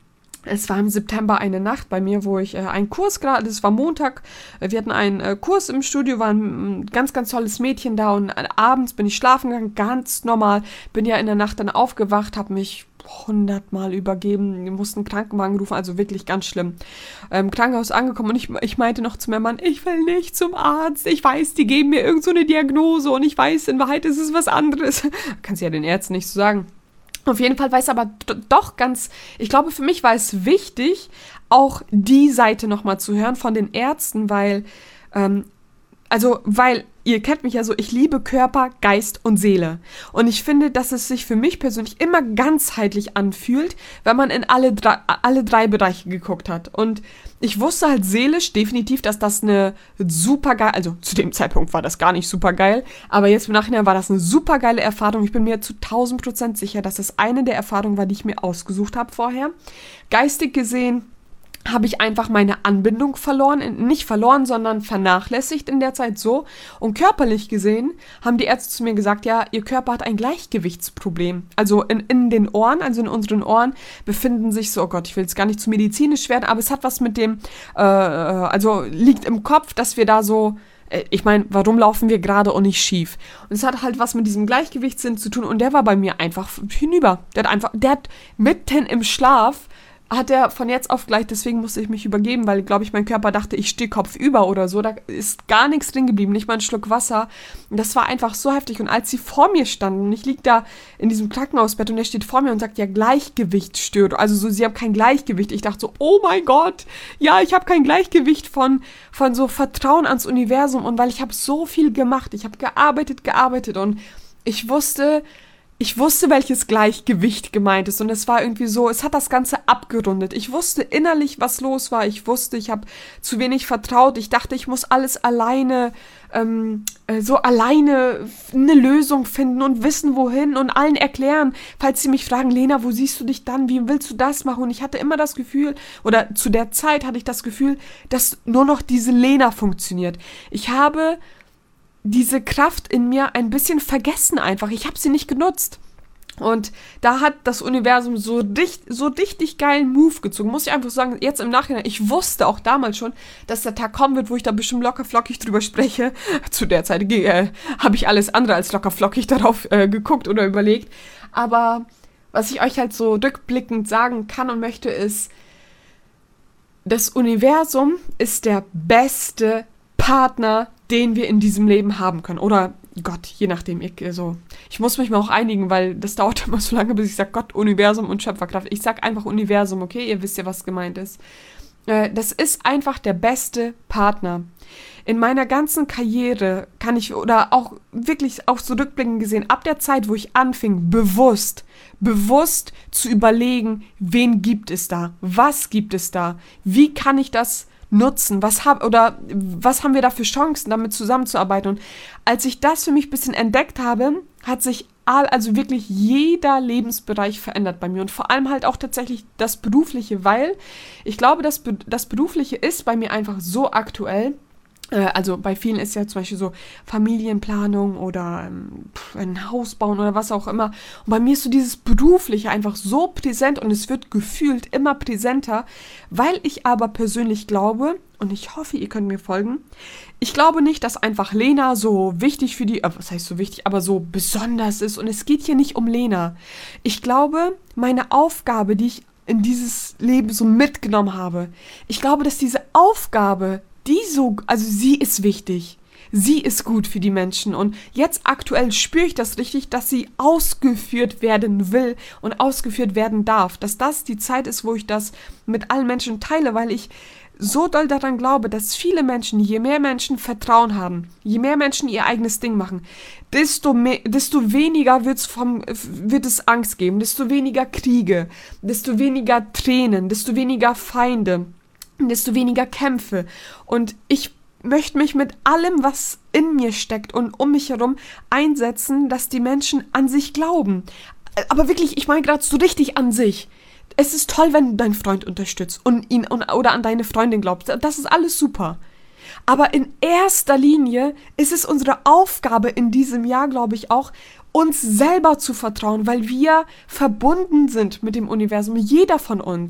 Es war im September eine Nacht bei mir, wo ich äh, einen Kurs gerade, das war Montag, äh, wir hatten einen äh, Kurs im Studio, war ein, ein ganz, ganz tolles Mädchen da und äh, abends bin ich schlafen gegangen, ganz normal, bin ja in der Nacht dann aufgewacht, habe mich hundertmal übergeben, wir mussten einen Krankenwagen rufen, also wirklich ganz schlimm. Im Krankenhaus angekommen und ich, ich meinte noch zu meinem Mann, ich will nicht zum Arzt, ich weiß, die geben mir irgend so eine Diagnose und ich weiß, in Wahrheit ist es was anderes. Kannst ja den Ärzten nicht so sagen. Auf jeden Fall war es aber d- doch ganz, ich glaube, für mich war es wichtig, auch die Seite nochmal zu hören von den Ärzten, weil, ähm, also, weil, ihr kennt mich ja so, ich liebe Körper, Geist und Seele. Und ich finde, dass es sich für mich persönlich immer ganzheitlich anfühlt, wenn man in alle drei, alle drei Bereiche geguckt hat. Und ich wusste halt seelisch definitiv, dass das eine super geil, also zu dem Zeitpunkt war das gar nicht super geil, aber jetzt im Nachhinein war das eine super geile Erfahrung. Ich bin mir zu tausend Prozent sicher, dass es eine der Erfahrungen war, die ich mir ausgesucht habe vorher. Geistig gesehen habe ich einfach meine Anbindung verloren, nicht verloren, sondern vernachlässigt in der Zeit so. Und körperlich gesehen haben die Ärzte zu mir gesagt, ja, ihr Körper hat ein Gleichgewichtsproblem. Also in, in den Ohren, also in unseren Ohren befinden sich so, oh Gott, ich will jetzt gar nicht zu medizinisch werden, aber es hat was mit dem, äh, also liegt im Kopf, dass wir da so, äh, ich meine, warum laufen wir gerade und nicht schief? Und es hat halt was mit diesem Gleichgewichtssinn zu tun und der war bei mir einfach hinüber. Der hat einfach, der hat mitten im Schlaf hat er von jetzt auf gleich, deswegen musste ich mich übergeben, weil, glaube ich, mein Körper dachte, ich stehe kopfüber oder so. Da ist gar nichts drin geblieben, nicht mal ein Schluck Wasser. Und das war einfach so heftig. Und als sie vor mir standen, und ich liege da in diesem Krankenhausbett und er steht vor mir und sagt, ja, Gleichgewichtsstörung. Also so, sie haben kein Gleichgewicht. Ich dachte so, oh mein Gott, ja, ich habe kein Gleichgewicht von, von so Vertrauen ans Universum. Und weil ich habe so viel gemacht, ich habe gearbeitet, gearbeitet und ich wusste... Ich wusste, welches Gleichgewicht gemeint ist und es war irgendwie so, es hat das Ganze abgerundet. Ich wusste innerlich, was los war. Ich wusste, ich habe zu wenig vertraut. Ich dachte, ich muss alles alleine, ähm, äh, so alleine eine Lösung finden und wissen, wohin und allen erklären. Falls sie mich fragen, Lena, wo siehst du dich dann? Wie willst du das machen? Und ich hatte immer das Gefühl, oder zu der Zeit hatte ich das Gefühl, dass nur noch diese Lena funktioniert. Ich habe diese Kraft in mir ein bisschen vergessen einfach. Ich habe sie nicht genutzt. Und da hat das Universum so dicht, so richtig geilen Move gezogen. Muss ich einfach sagen, jetzt im Nachhinein, ich wusste auch damals schon, dass der Tag kommen wird, wo ich da bestimmt locker flockig drüber spreche. Zu der Zeit äh, habe ich alles andere als locker flockig darauf äh, geguckt oder überlegt. Aber was ich euch halt so rückblickend sagen kann und möchte, ist, das Universum ist der beste Partner, den wir in diesem Leben haben können. Oder Gott, je nachdem. Ich, so. ich muss mich mal auch einigen, weil das dauert immer so lange, bis ich sage Gott, Universum und Schöpferkraft. Ich sage einfach Universum, okay? Ihr wisst ja, was gemeint ist. Äh, das ist einfach der beste Partner. In meiner ganzen Karriere kann ich, oder auch wirklich auch so rückblickend gesehen, ab der Zeit, wo ich anfing, bewusst, bewusst zu überlegen, wen gibt es da? Was gibt es da? Wie kann ich das nutzen, was hab, oder was haben wir da für Chancen, damit zusammenzuarbeiten? Und als ich das für mich ein bisschen entdeckt habe, hat sich all, also wirklich jeder Lebensbereich verändert bei mir und vor allem halt auch tatsächlich das Berufliche, weil ich glaube, das, das Berufliche ist bei mir einfach so aktuell. Also bei vielen ist ja zum Beispiel so Familienplanung oder ähm, ein Haus bauen oder was auch immer. Und bei mir ist so dieses Berufliche einfach so präsent und es wird gefühlt immer präsenter, weil ich aber persönlich glaube, und ich hoffe, ihr könnt mir folgen, ich glaube nicht, dass einfach Lena so wichtig für die, äh, was heißt so wichtig, aber so besonders ist. Und es geht hier nicht um Lena. Ich glaube, meine Aufgabe, die ich in dieses Leben so mitgenommen habe, ich glaube, dass diese Aufgabe die so, also sie ist wichtig. Sie ist gut für die Menschen und jetzt aktuell spüre ich das richtig, dass sie ausgeführt werden will und ausgeführt werden darf. Dass das die Zeit ist, wo ich das mit allen Menschen teile, weil ich so doll daran glaube, dass viele Menschen, je mehr Menschen Vertrauen haben, je mehr Menschen ihr eigenes Ding machen, desto, mehr, desto weniger wird's vom, wird es Angst geben, desto weniger Kriege, desto weniger Tränen, desto weniger Feinde, desto weniger Kämpfe. Und ich möchte mich mit allem, was in mir steckt und um mich herum einsetzen, dass die Menschen an sich glauben. Aber wirklich, ich meine gerade so richtig an sich. Es ist toll, wenn du deinen Freund unterstützt und ihn und, oder an deine Freundin glaubst. Das ist alles super. Aber in erster Linie ist es unsere Aufgabe in diesem Jahr, glaube ich, auch, uns selber zu vertrauen, weil wir verbunden sind mit dem Universum. Jeder von uns.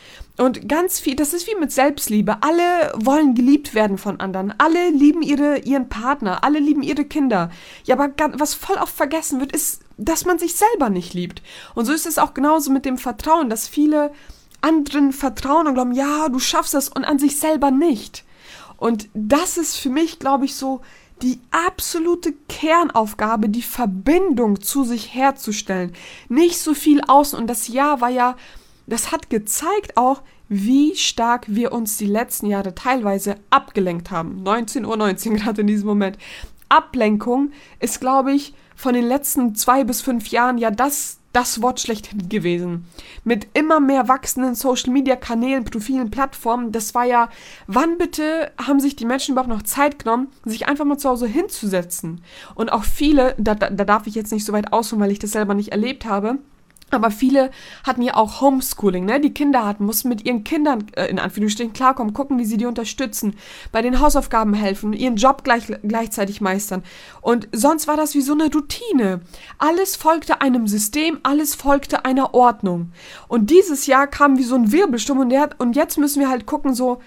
Und ganz viel, das ist wie mit Selbstliebe. Alle wollen geliebt werden von anderen. Alle lieben ihre, ihren Partner. Alle lieben ihre Kinder. Ja, aber was voll oft vergessen wird, ist, dass man sich selber nicht liebt. Und so ist es auch genauso mit dem Vertrauen, dass viele anderen vertrauen und glauben, ja, du schaffst das und an sich selber nicht. Und das ist für mich, glaube ich, so die absolute Kernaufgabe, die Verbindung zu sich herzustellen. Nicht so viel außen. Und das Jahr war ja, das hat gezeigt auch, wie stark wir uns die letzten Jahre teilweise abgelenkt haben. neunzehn Uhr neunzehn gerade in diesem Moment. Ablenkung ist, glaube ich, von den letzten zwei bis fünf Jahren ja das, das Wort schlechthin gewesen. Mit immer mehr wachsenden Social-Media-Kanälen, Profilen, Plattformen, das war ja, wann bitte haben sich die Menschen überhaupt noch Zeit genommen, sich einfach mal zu Hause hinzusetzen? Und auch viele, da, da, da darf ich jetzt nicht so weit ausholen, weil ich das selber nicht erlebt habe, aber viele hatten ja auch Homeschooling, ne? Die Kinder hatten, mussten mit ihren Kindern äh, in Anführungsstrichen klarkommen, gucken, wie sie die unterstützen, bei den Hausaufgaben helfen, ihren Job gleich, gleichzeitig meistern. Und sonst war das wie so eine Routine. Alles folgte einem System, alles folgte einer Ordnung. Und dieses Jahr kam wie so ein Wirbelsturm und, der, und jetzt müssen wir halt gucken, so,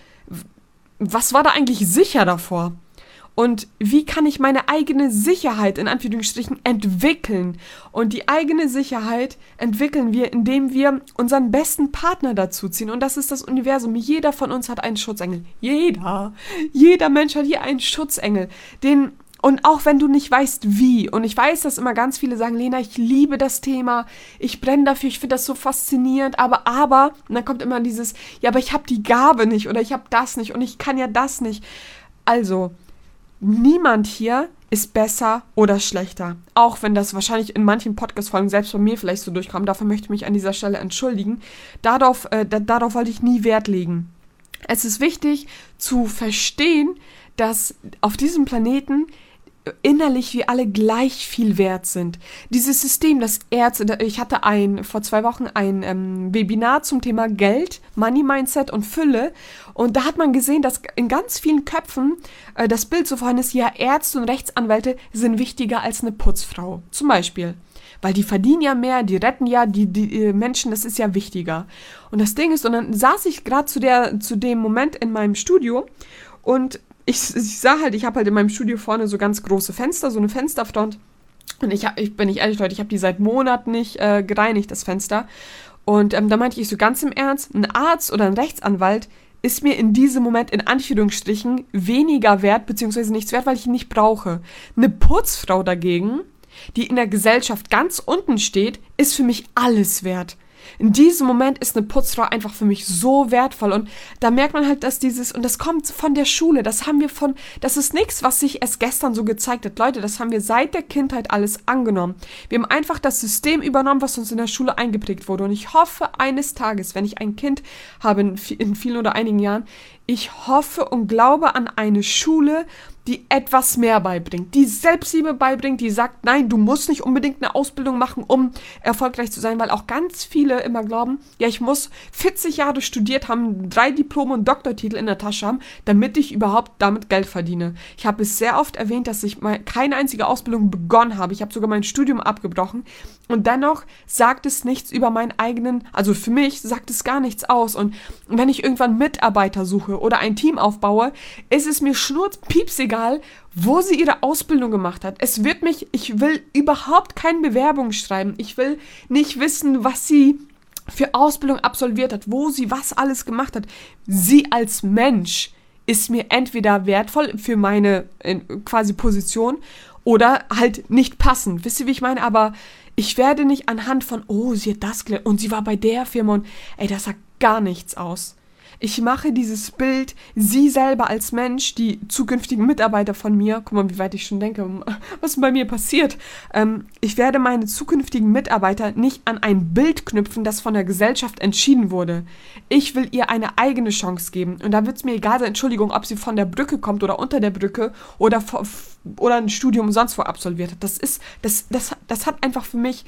was war da eigentlich sicher davor? Und wie kann ich meine eigene Sicherheit in Anführungsstrichen entwickeln? Und die eigene Sicherheit entwickeln wir, indem wir unseren besten Partner dazu ziehen. Und das ist das Universum. Jeder von uns hat einen Schutzengel. Jeder. Jeder Mensch hat hier einen Schutzengel. Den, und auch wenn du nicht weißt, wie. Und ich weiß, dass immer ganz viele sagen, Lena, ich liebe das Thema. Ich brenne dafür. Ich finde das so faszinierend. Aber, aber, und dann kommt immer dieses, ja, aber ich habe die Gabe nicht. Oder ich habe das nicht. Und ich kann ja das nicht. Also, niemand hier ist besser oder schlechter. Auch wenn das wahrscheinlich in manchen Podcast-Folgen selbst bei mir vielleicht so durchkommt. Dafür möchte ich mich an dieser Stelle entschuldigen. Darauf, äh, da, darauf wollte ich nie Wert legen. Es ist wichtig zu verstehen, dass auf diesem Planeten innerlich wir alle gleich viel wert sind. Dieses System, das Ärzte, ich hatte ein, vor zwei Wochen ein ähm, Webinar zum Thema Geld, Money Mindset und Fülle und da hat man gesehen, dass in ganz vielen Köpfen äh, das Bild so vorhanden ist, ja, Ärzte und Rechtsanwälte sind wichtiger als eine Putzfrau, zum Beispiel. Weil die verdienen ja mehr, die retten ja die, die äh, Menschen, das ist ja wichtiger. Und das Ding ist, und dann saß ich gerade zu der zu dem Moment in meinem Studio und Ich, ich sah halt, ich habe halt in meinem Studio vorne so ganz große Fenster, so eine Fensterfront. Und ich, hab, ich bin nicht ehrlich, Leute, ich habe die seit Monaten nicht äh, gereinigt, das Fenster. Und ähm, da meinte ich so ganz im Ernst, ein Arzt oder ein Rechtsanwalt ist mir in diesem Moment in Anführungsstrichen weniger wert, beziehungsweise nichts wert, weil ich ihn nicht brauche. Eine Putzfrau dagegen, die in der Gesellschaft ganz unten steht, ist für mich alles wert. In diesem Moment ist eine Putzfrau einfach für mich so wertvoll und da merkt man halt, dass dieses, und das kommt von der Schule, das haben wir von, das ist nichts, was sich erst gestern so gezeigt hat. Leute, das haben wir seit der Kindheit alles angenommen. Wir haben einfach das System übernommen, was uns in der Schule eingeprägt wurde und ich hoffe eines Tages, wenn ich ein Kind habe in, in vielen oder einigen Jahren, ich hoffe und glaube an eine Schule, die etwas mehr beibringt, die Selbstliebe beibringt, die sagt, nein, du musst nicht unbedingt eine Ausbildung machen, um erfolgreich zu sein, weil auch ganz viele immer glauben, ja, ich muss vierzig Jahre studiert haben, drei Diplome und Doktortitel in der Tasche haben, damit ich überhaupt damit Geld verdiene. Ich habe es sehr oft erwähnt, dass ich mal keine einzige Ausbildung begonnen habe. Ich habe sogar mein Studium abgebrochen und dennoch sagt es nichts über meinen eigenen, also für mich sagt es gar nichts aus und wenn ich irgendwann Mitarbeiter suche oder ein Team aufbaue, ist es mir schnurzpiepsegal, wo sie ihre Ausbildung gemacht hat. Es wird mich, ich will überhaupt keine Bewerbung schreiben. Ich will nicht wissen, was sie für Ausbildung absolviert hat, wo sie was alles gemacht hat. Sie als Mensch ist mir entweder wertvoll für meine äh, quasi Position oder halt nicht passend. Wisst ihr, wie ich meine? Aber ich werde nicht anhand von, oh, sie hat das gelernt und sie war bei der Firma und ey, das sagt gar nichts aus. Ich mache dieses Bild, sie selber als Mensch, die zukünftigen Mitarbeiter von mir, guck mal, wie weit ich schon denke, was bei mir passiert. Ähm, ich werde meine zukünftigen Mitarbeiter nicht an ein Bild knüpfen, das von der Gesellschaft entschieden wurde. Ich will ihr eine eigene Chance geben. Und da wird es mir egal sein, Entschuldigung, ob sie von der Brücke kommt oder unter der Brücke oder, oder ein Studium sonst wo absolviert hat. Das ist, das, das, das hat einfach für mich,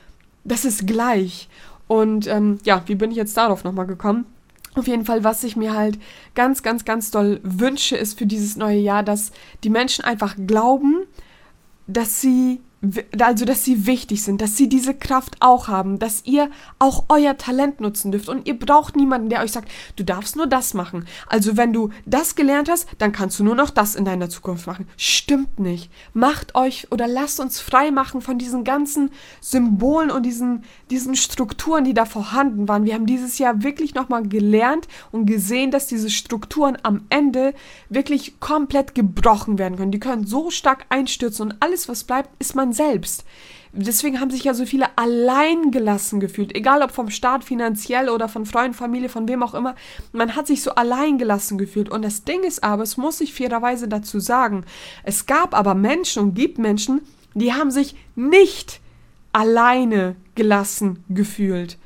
das ist gleich. Und ähm, ja, wie bin ich jetzt darauf nochmal gekommen? Auf jeden Fall, was ich mir halt ganz, ganz, ganz doll wünsche, ist für dieses neue Jahr, dass die Menschen einfach glauben, dass sie also dass sie wichtig sind, dass sie diese Kraft auch haben, dass ihr auch euer Talent nutzen dürft und ihr braucht niemanden, der euch sagt, du darfst nur das machen. Also wenn du das gelernt hast, dann kannst du nur noch das in deiner Zukunft machen. Stimmt nicht. Macht euch oder lasst uns frei machen von diesen ganzen Symbolen und diesen, diesen Strukturen, die da vorhanden waren. Wir haben dieses Jahr wirklich nochmal gelernt und gesehen, dass diese Strukturen am Ende wirklich komplett gebrochen werden können. Die können so stark einstürzen und alles, was bleibt, ist man selbst. Deswegen haben sich ja so viele alleingelassen gefühlt, egal ob vom Staat finanziell oder von Freunden, Familie, von wem auch immer. Man hat sich so alleingelassen gefühlt. Und das Ding ist aber, es muss ich fairerweise dazu sagen, es gab aber Menschen und gibt Menschen, die haben sich nicht alleine gelassen gefühlt.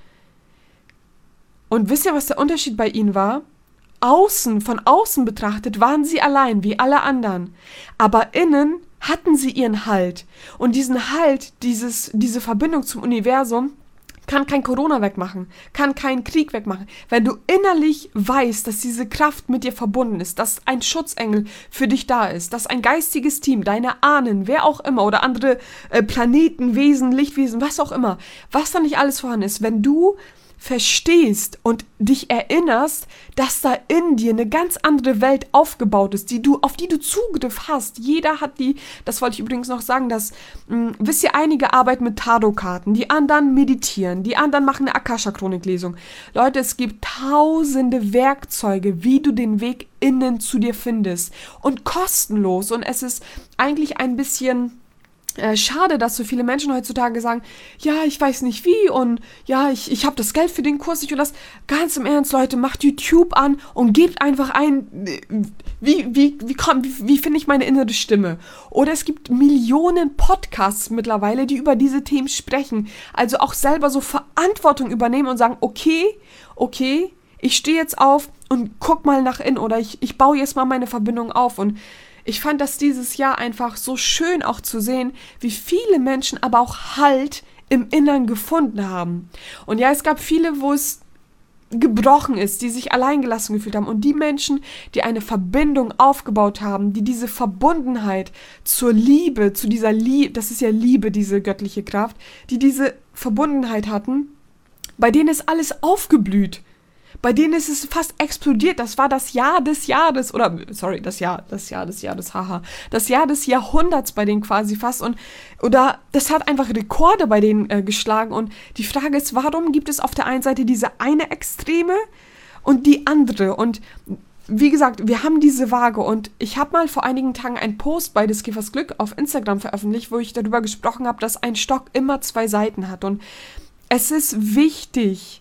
Und wisst ihr, was der Unterschied bei ihnen war? Außen, von außen betrachtet, waren sie allein, wie alle anderen. Aber innen hatten sie ihren Halt. Und diesen Halt, dieses, diese Verbindung zum Universum, kann kein Corona wegmachen, kann kein Krieg wegmachen. Wenn du innerlich weißt, dass diese Kraft mit dir verbunden ist, dass ein Schutzengel für dich da ist, dass ein geistiges Team, deine Ahnen, wer auch immer, oder andere äh, Planeten, Wesen, Lichtwesen, was auch immer, was da nicht alles vorhanden ist, wenn du verstehst und dich erinnerst, dass da in dir eine ganz andere Welt aufgebaut ist, die du, auf die du Zugriff hast. Jeder hat die, das wollte ich übrigens noch sagen, dass, mh, wisst ihr, einige arbeiten mit Tarotkarten, die anderen meditieren, die anderen machen eine Akasha-Chronik-Lesung. Leute, es gibt tausende Werkzeuge, wie du den Weg innen zu dir findest. Und kostenlos. Und es ist eigentlich ein bisschen Äh, schade, dass so viele Menschen heutzutage sagen, ja, ich weiß nicht wie und ja, ich, ich habe das Geld für den Kurs nicht und das. Ganz im Ernst, Leute, macht YouTube an und gebt einfach ein, wie, wie, wie, komm, wie, wie finde ich meine innere Stimme? Oder es gibt Millionen Podcasts mittlerweile, die über diese Themen sprechen. Also auch selber so Verantwortung übernehmen und sagen, okay, okay, ich stehe jetzt auf und guck mal nach innen oder ich, ich baue jetzt mal meine Verbindung auf. Und ich fand das dieses Jahr einfach so schön auch zu sehen, wie viele Menschen aber auch Halt im Innern gefunden haben. Und ja, es gab viele, wo es gebrochen ist, die sich alleingelassen gefühlt haben. Und die Menschen, die eine Verbindung aufgebaut haben, die diese Verbundenheit zur Liebe, zu dieser Liebe, das ist ja Liebe, diese göttliche Kraft, die diese Verbundenheit hatten, bei denen ist alles aufgeblüht. Bei denen ist es fast explodiert. Das war das Jahr des Jahres, oder, sorry, das Jahr, das Jahr des Jahres, haha. Das Jahr des Jahrhunderts bei denen quasi fast. Und, oder, das hat einfach Rekorde bei denen äh, geschlagen. Und die Frage ist, warum gibt es auf der einen Seite diese eine Extreme und die andere? Und, wie gesagt, wir haben diese Waage. Und ich habe mal vor einigen Tagen einen Post bei des Käfers Glück auf Instagram veröffentlicht, wo ich darüber gesprochen habe, dass ein Stock immer zwei Seiten hat. Und es ist wichtig,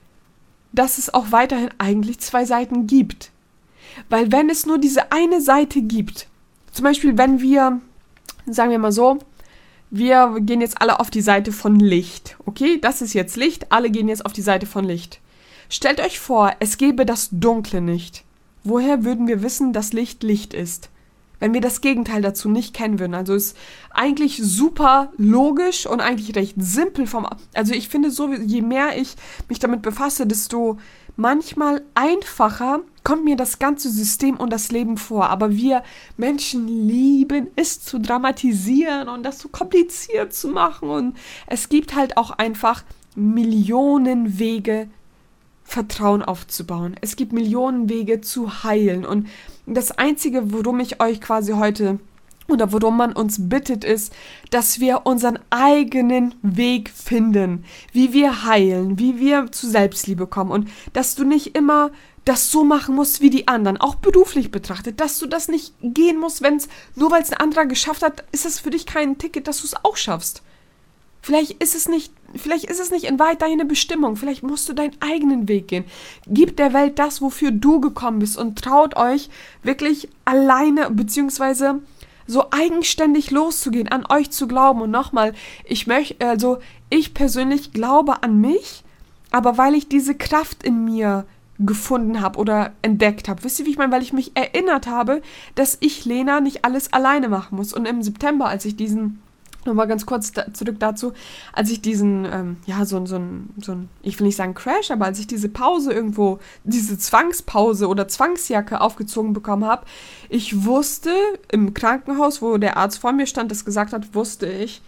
dass es auch weiterhin eigentlich zwei Seiten gibt. Weil wenn es nur diese eine Seite gibt, zum Beispiel wenn wir, sagen wir mal so, wir gehen jetzt alle auf die Seite von Licht, okay? Das ist jetzt Licht, alle gehen jetzt auf die Seite von Licht. Stellt euch vor, es gäbe das Dunkle nicht. Woher würden wir wissen, dass Licht Licht ist? Wenn wir das Gegenteil dazu nicht kennen würden. Also ist eigentlich super logisch und eigentlich recht simpel vom. Also ich finde so, je mehr ich mich damit befasse, desto manchmal einfacher kommt mir das ganze System und das Leben vor. Aber wir Menschen lieben es zu dramatisieren und das so kompliziert zu machen. Und es gibt halt auch einfach Millionen Wege, Vertrauen aufzubauen. Es gibt Millionen Wege zu heilen. Und das Einzige, worum ich euch quasi heute oder worum man uns bittet, ist, dass wir unseren eigenen Weg finden, wie wir heilen, wie wir zu Selbstliebe kommen und dass du nicht immer das so machen musst wie die anderen, auch beruflich betrachtet, dass du das nicht gehen musst, wenn es, nur weil es ein anderer geschafft hat, ist es für dich kein Ticket, dass du es auch schaffst. Vielleicht ist es nicht, vielleicht ist es nicht in weit deine Bestimmung. Vielleicht musst du deinen eigenen Weg gehen. Gib der Welt das, wofür du gekommen bist und traut euch wirklich alleine beziehungsweise so eigenständig loszugehen, an euch zu glauben. Und nochmal, ich möchte, also ich persönlich glaube an mich, aber weil ich diese Kraft in mir gefunden habe oder entdeckt habe. Wisst ihr, wie ich meine? Weil ich mich erinnert habe, dass ich, Lena, nicht alles alleine machen muss. Und im September, als ich diesen Nochmal ganz kurz da, zurück dazu, als ich diesen, ähm, ja, so, so ein, so ein, ich will nicht sagen Crash, aber als ich diese Pause irgendwo, diese Zwangspause oder Zwangsjacke aufgezogen bekommen habe, ich wusste, im Krankenhaus, wo der Arzt vor mir stand, das gesagt hat, wusste ich,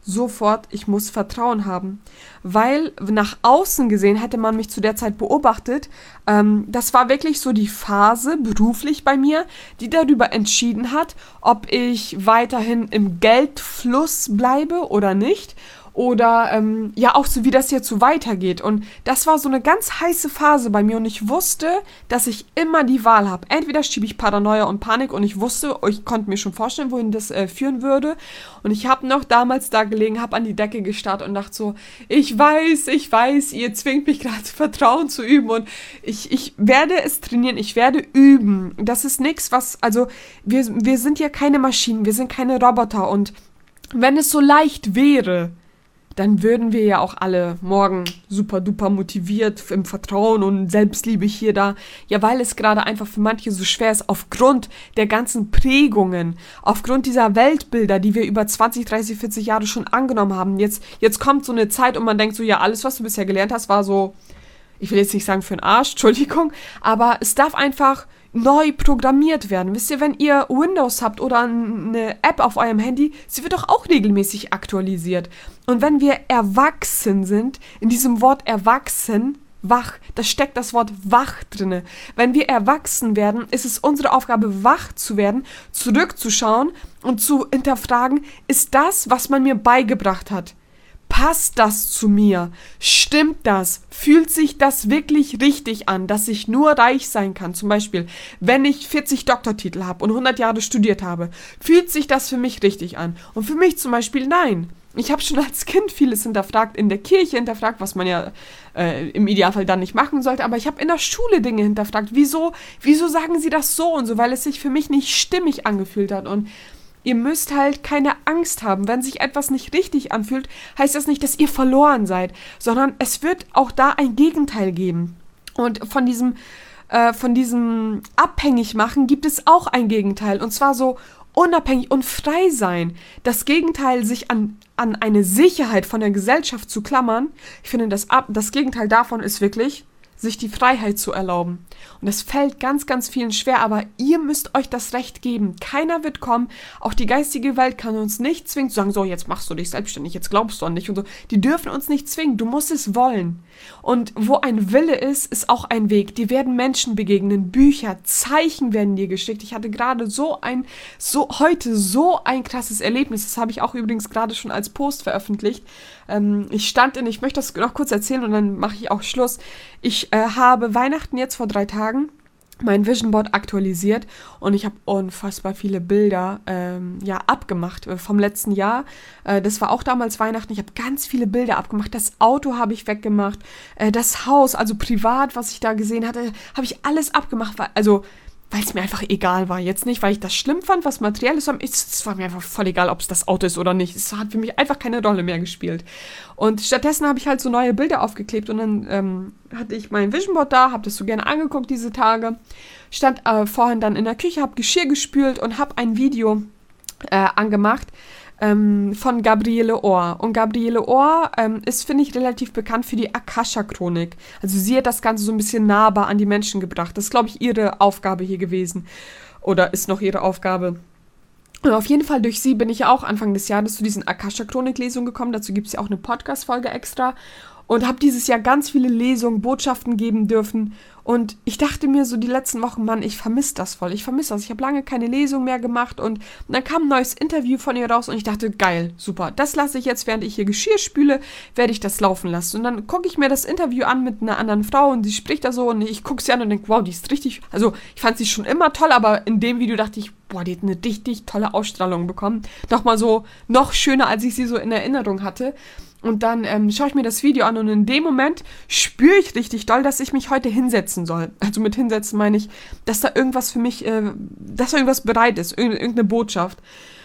sofort, ich muss Vertrauen haben. Weil nach außen gesehen hätte man mich zu der Zeit beobachtet. Ähm, das war wirklich so die Phase beruflich bei mir, die darüber entschieden hat, ob ich weiterhin im Geldfluss bleibe oder nicht. Oder ähm, ja auch so, wie das jetzt so weitergeht. Und das war so eine ganz heiße Phase bei mir und ich wusste, dass ich immer die Wahl habe. Entweder schiebe ich Paranoia und Panik und ich wusste, ich konnte mir schon vorstellen, wohin das äh, führen würde. Und ich habe noch damals da gelegen, habe an die Decke gestarrt und dachte so, ich weiß, ich weiß, ihr zwingt mich gerade Vertrauen zu üben und ich, ich werde es trainieren, ich werde üben. Das ist nichts, was, also wir, wir sind ja keine Maschinen, wir sind keine Roboter und wenn es so leicht wäre, dann würden wir ja auch alle morgen super duper motiviert im Vertrauen und Selbstliebe hier da. Ja, weil es gerade einfach für manche so schwer ist, aufgrund der ganzen Prägungen, aufgrund dieser Weltbilder, die wir über zwanzig, dreißig, vierzig Jahre schon angenommen haben. Jetzt, jetzt kommt so eine Zeit und man denkt so, ja, alles, was du bisher gelernt hast, war so, ich will jetzt nicht sagen für den Arsch, Entschuldigung, aber es darf einfach neu programmiert werden. Wisst ihr, wenn ihr Windows habt oder eine App auf eurem Handy, sie wird doch auch regelmäßig aktualisiert. Und wenn wir erwachsen sind, in diesem Wort erwachsen, wach, da steckt das Wort wach drinne. Wenn wir erwachsen werden, ist es unsere Aufgabe, wach zu werden, zurückzuschauen und zu hinterfragen, ist das, was man mir beigebracht hat, passt das zu mir? Stimmt das? Fühlt sich das wirklich richtig an, dass ich nur reich sein kann? Zum Beispiel, wenn ich vierzig Doktortitel habe und hundert Jahre studiert habe, fühlt sich das für mich richtig an? Und für mich zum Beispiel nein. Ich habe schon als Kind vieles hinterfragt, in der Kirche hinterfragt, was man ja äh, im Idealfall dann nicht machen sollte, aber ich habe in der Schule Dinge hinterfragt. Wieso, wieso sagen sie das so und so? Weil es sich für mich nicht stimmig angefühlt hat und ihr müsst halt keine Angst haben. Wenn sich etwas nicht richtig anfühlt, heißt das nicht, dass ihr verloren seid, sondern es wird auch da ein Gegenteil geben. Und von diesem, äh, von diesem Abhängigmachen gibt es auch ein Gegenteil. Und zwar so unabhängig und frei sein. Das Gegenteil, sich an, an eine Sicherheit von der Gesellschaft zu klammern. Ich finde, das, das Gegenteil davon ist wirklich, sich die Freiheit zu erlauben. Und das fällt ganz, ganz vielen schwer, aber ihr müsst euch das Recht geben. Keiner wird kommen, auch die geistige Welt kann uns nicht zwingen, zu sagen, so, jetzt machst du dich selbstständig, jetzt glaubst du an dich und so. Die dürfen uns nicht zwingen, du musst es wollen. Und wo ein Wille ist, ist auch ein Weg. Die werden Menschen begegnen, Bücher, Zeichen werden dir geschickt. Ich hatte gerade so ein, so, heute so ein krasses Erlebnis, das habe ich auch übrigens gerade schon als Post veröffentlicht. Ähm, ich stand in, ich möchte das noch kurz erzählen und dann mache ich auch Schluss. Ich äh, habe Weihnachten jetzt vor drei Tagen mein Vision Board aktualisiert und ich habe unfassbar viele Bilder ähm, ja, abgemacht äh, vom letzten Jahr. Äh, das war auch damals Weihnachten. Ich habe ganz viele Bilder abgemacht. Das Auto habe ich weggemacht. Äh, das Haus, also privat, was ich da gesehen hatte, habe ich alles abgemacht. Weil, also weil es mir einfach egal war. Jetzt nicht, weil ich das schlimm fand, was materiell ist, sondern es war mir einfach voll egal, ob es das Auto ist oder nicht. Es hat für mich einfach keine Rolle mehr gespielt. Und stattdessen habe ich halt so neue Bilder aufgeklebt und dann ähm, hatte ich mein Vision Board da, habe das so gerne angeguckt diese Tage, stand äh, vorhin dann in der Küche, habe Geschirr gespült und habe ein Video äh, angemacht, Ähm, von Gabriele Ohr. Und Gabriele Ohr ähm, ist, finde ich, relativ bekannt für die Akasha-Chronik. Also sie hat das Ganze so ein bisschen nahbar an die Menschen gebracht. Das ist, glaube ich, ihre Aufgabe hier gewesen. Oder ist noch ihre Aufgabe. Und auf jeden Fall durch sie bin ich ja auch Anfang des Jahres zu diesen Akasha-Chronik-Lesungen gekommen. Dazu gibt es ja auch eine Podcast-Folge extra. Und habe dieses Jahr ganz viele Lesungen, Botschaften geben dürfen. Und ich dachte mir so die letzten Wochen, Mann, ich vermisse das voll. Ich vermisse das. Ich habe lange keine Lesung mehr gemacht. Und dann kam ein neues Interview von ihr raus. Und ich dachte, geil, super. Das lasse ich jetzt, während ich hier Geschirr spüle, werde ich das laufen lassen. Und dann gucke ich mir das Interview an mit einer anderen Frau. Und sie spricht da so. Und ich gucke sie an und denke, wow, die ist richtig... Also ich fand sie schon immer toll. Aber in dem Video dachte ich, boah, die hat eine richtig tolle Ausstrahlung bekommen. Nochmal so, noch schöner, als ich sie so in Erinnerung hatte. Und dann ähm, schaue ich mir das Video an und in dem Moment spüre ich richtig doll, dass ich mich heute hinsetzen soll. Also mit hinsetzen meine ich, dass da irgendwas für mich, äh, dass da irgendwas bereit ist, irg- irgendeine Botschaft.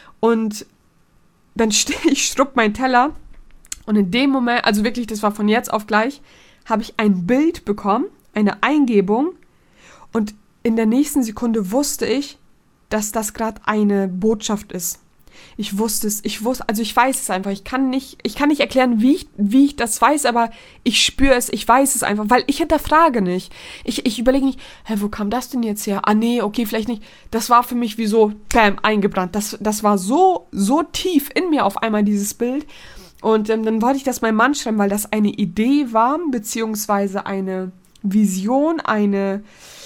Und dann stehe ich, schrubb meinen Teller und in dem Moment, also wirklich, das war von jetzt auf gleich, habe ich ein Bild bekommen, eine Eingebung und in der nächsten Sekunde wusste ich, dass das gerade eine Botschaft ist. Ich wusste es, ich wusste, also ich weiß es einfach. Ich kann nicht, ich kann nicht erklären, wie ich, wie ich das weiß, aber ich spüre es, ich weiß es einfach, weil ich hinterfrage nicht. Ich, ich überlege nicht, hä, wo kam das denn jetzt her? Ah nee, okay, vielleicht nicht. Das war für mich wie so, bam, eingebrannt. Das, das war so, so tief in mir auf einmal, dieses Bild. Und ähm, dann wollte ich das meinem Mann schreiben, weil das eine Idee war, beziehungsweise eine Vision, eine...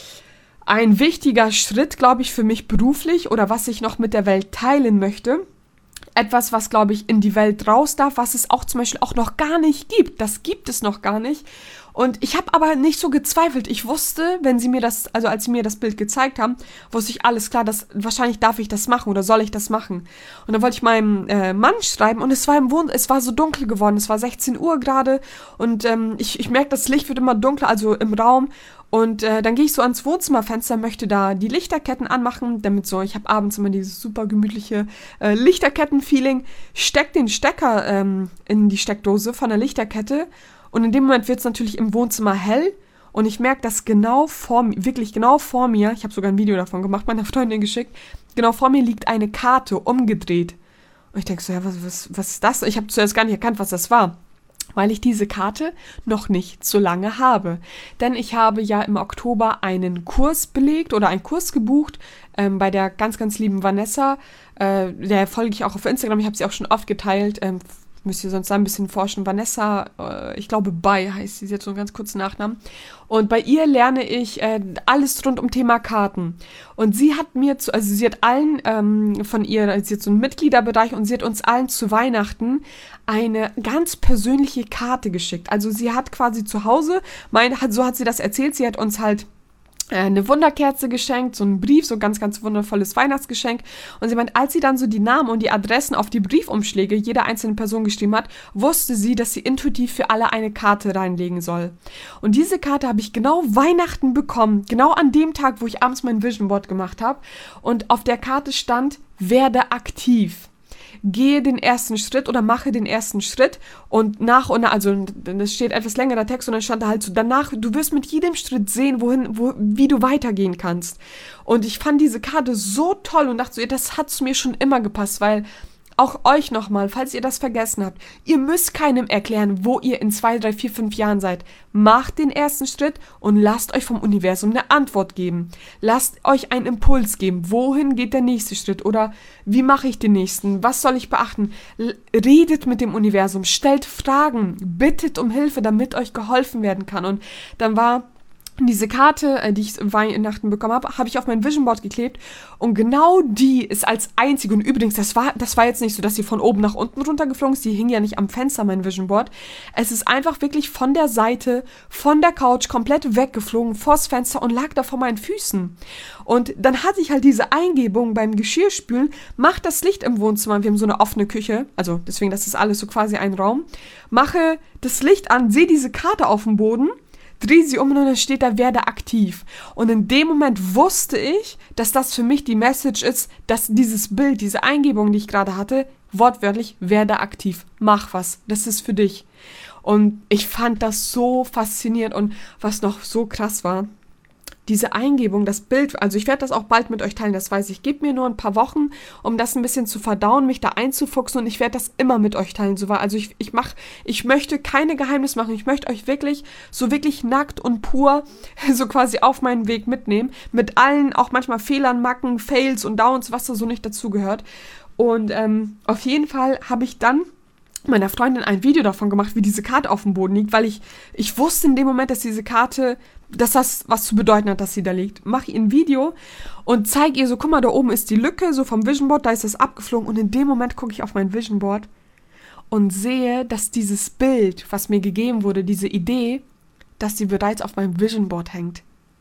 Ein wichtiger Schritt, glaube ich, für mich beruflich oder was ich noch mit der Welt teilen möchte. Etwas, was, glaube ich, in die Welt raus darf, was es auch zum Beispiel auch noch gar nicht gibt. Das gibt es noch gar nicht. Und ich habe aber nicht so gezweifelt. Ich wusste, wenn sie mir das, also als sie mir das Bild gezeigt haben, wusste ich alles klar, dass wahrscheinlich darf ich das machen oder soll ich das machen. Und dann wollte ich meinem äh, Mann schreiben und es war im Wohn, es war so dunkel geworden. Es war sechzehn Uhr gerade und ähm, ich, ich merke, das Licht wird immer dunkler, also im Raum. Und äh, dann gehe ich so ans Wohnzimmerfenster, möchte da die Lichterketten anmachen, damit so, ich habe abends immer dieses super gemütliche äh, Lichterketten-Feeling, steck den Stecker ähm, in die Steckdose von der Lichterkette und in dem Moment wird es natürlich im Wohnzimmer hell und ich merke, dass genau vor mir, wirklich genau vor mir, ich habe sogar ein Video davon gemacht, meiner Freundin geschickt, genau vor mir liegt eine Karte umgedreht. Und ich denke so, ja, was, was, was ist das? Ich habe zuerst gar nicht erkannt, was das war. Weil ich diese Karte noch nicht so lange habe. Denn ich habe ja im Oktober einen Kurs belegt oder einen Kurs gebucht ähm, bei der ganz, ganz lieben Vanessa. Äh, der folge ich auch auf Instagram, ich habe sie auch schon oft geteilt. Ähm, müsst ihr sonst da ein bisschen forschen. Vanessa, äh, ich glaube Bay heißt sie, sie hat so einen ganz kurzen Nachnamen. Und bei ihr lerne ich äh, alles rund um Thema Karten. Und sie hat mir, zu, also sie hat allen ähm, von ihr, sie hat so einen Mitgliederbereich und sie hat uns allen zu Weihnachten eine ganz persönliche Karte geschickt. Also sie hat quasi zu Hause, mein, so hat sie das erzählt, sie hat uns halt eine Wunderkerze geschenkt, so einen Brief, so ein ganz, ganz wundervolles Weihnachtsgeschenk. Und sie meint, als sie dann so die Namen und die Adressen auf die Briefumschläge jeder einzelnen Person geschrieben hat, wusste sie, dass sie intuitiv für alle eine Karte reinlegen soll. Und diese Karte habe ich genau Weihnachten bekommen, genau an dem Tag, wo ich abends mein Vision Board gemacht habe. Und auf der Karte stand, werde aktiv. Gehe den ersten Schritt oder mache den ersten Schritt und nach und nach, also das steht etwas längerer Text und dann stand da halt so, danach, du wirst mit jedem Schritt sehen, wohin, wo, wie du weitergehen kannst. Und ich fand diese Karte so toll und dachte so, das hat zu mir schon immer gepasst, weil auch euch nochmal, falls ihr das vergessen habt, ihr müsst keinem erklären, wo ihr in zwei, drei, vier, fünf Jahren seid. Macht den ersten Schritt und lasst euch vom Universum eine Antwort geben. Lasst euch einen Impuls geben. Wohin geht der nächste Schritt? Oder wie mache ich den nächsten? Was soll ich beachten? L- redet mit dem Universum, stellt Fragen, bittet um Hilfe, damit euch geholfen werden kann. Und dann war diese Karte, die ich Weihnachten bekommen habe, habe ich auf mein Vision Board geklebt und genau die ist als einzige, und übrigens, das war, das war jetzt nicht so, dass sie von oben nach unten runtergeflogen ist, die hing ja nicht am Fenster, mein Vision Board. Es ist einfach wirklich von der Seite, von der Couch komplett weggeflogen, vors Fenster und lag da vor meinen Füßen. Und dann hatte ich halt diese Eingebung beim Geschirrspülen, mach das Licht im Wohnzimmer, wir haben so eine offene Küche, also deswegen, das ist alles so quasi ein Raum, mache das Licht an, sehe diese Karte auf dem Boden, drehe sie um und dann steht da, werde aktiv. Und in dem Moment wusste ich, dass das für mich die Message ist, dass dieses Bild, diese Eingebung, die ich gerade hatte, wortwörtlich, werde aktiv, mach was, das ist für dich. Und ich fand das so faszinierend und was noch so krass war, diese Eingebung, das Bild, also ich werde das auch bald mit euch teilen, das weiß ich. Gebt mir nur ein paar Wochen, um das ein bisschen zu verdauen, mich da einzufuchsen und ich werde das immer mit euch teilen. So war, also ich, ich mach, ich möchte keine Geheimnisse machen. Ich möchte euch wirklich, so wirklich nackt und pur, so quasi auf meinen Weg mitnehmen. Mit allen, auch manchmal Fehlern, Macken, Fails und Downs, was da so nicht dazugehört. Und ähm, auf jeden Fall habe ich dann meiner Freundin ein Video davon gemacht, wie diese Karte auf dem Boden liegt, weil ich, ich wusste in dem Moment, dass diese Karte, dass das was zu bedeuten hat, dass sie da liegt. Mach ihr ein Video und zeig ihr so, guck mal, da oben ist die Lücke, so vom Vision Board, da ist das abgeflogen und in dem Moment gucke ich auf mein Vision Board und sehe, dass dieses Bild, was mir gegeben wurde, diese Idee, dass sie bereits auf meinem Vision Board hängt.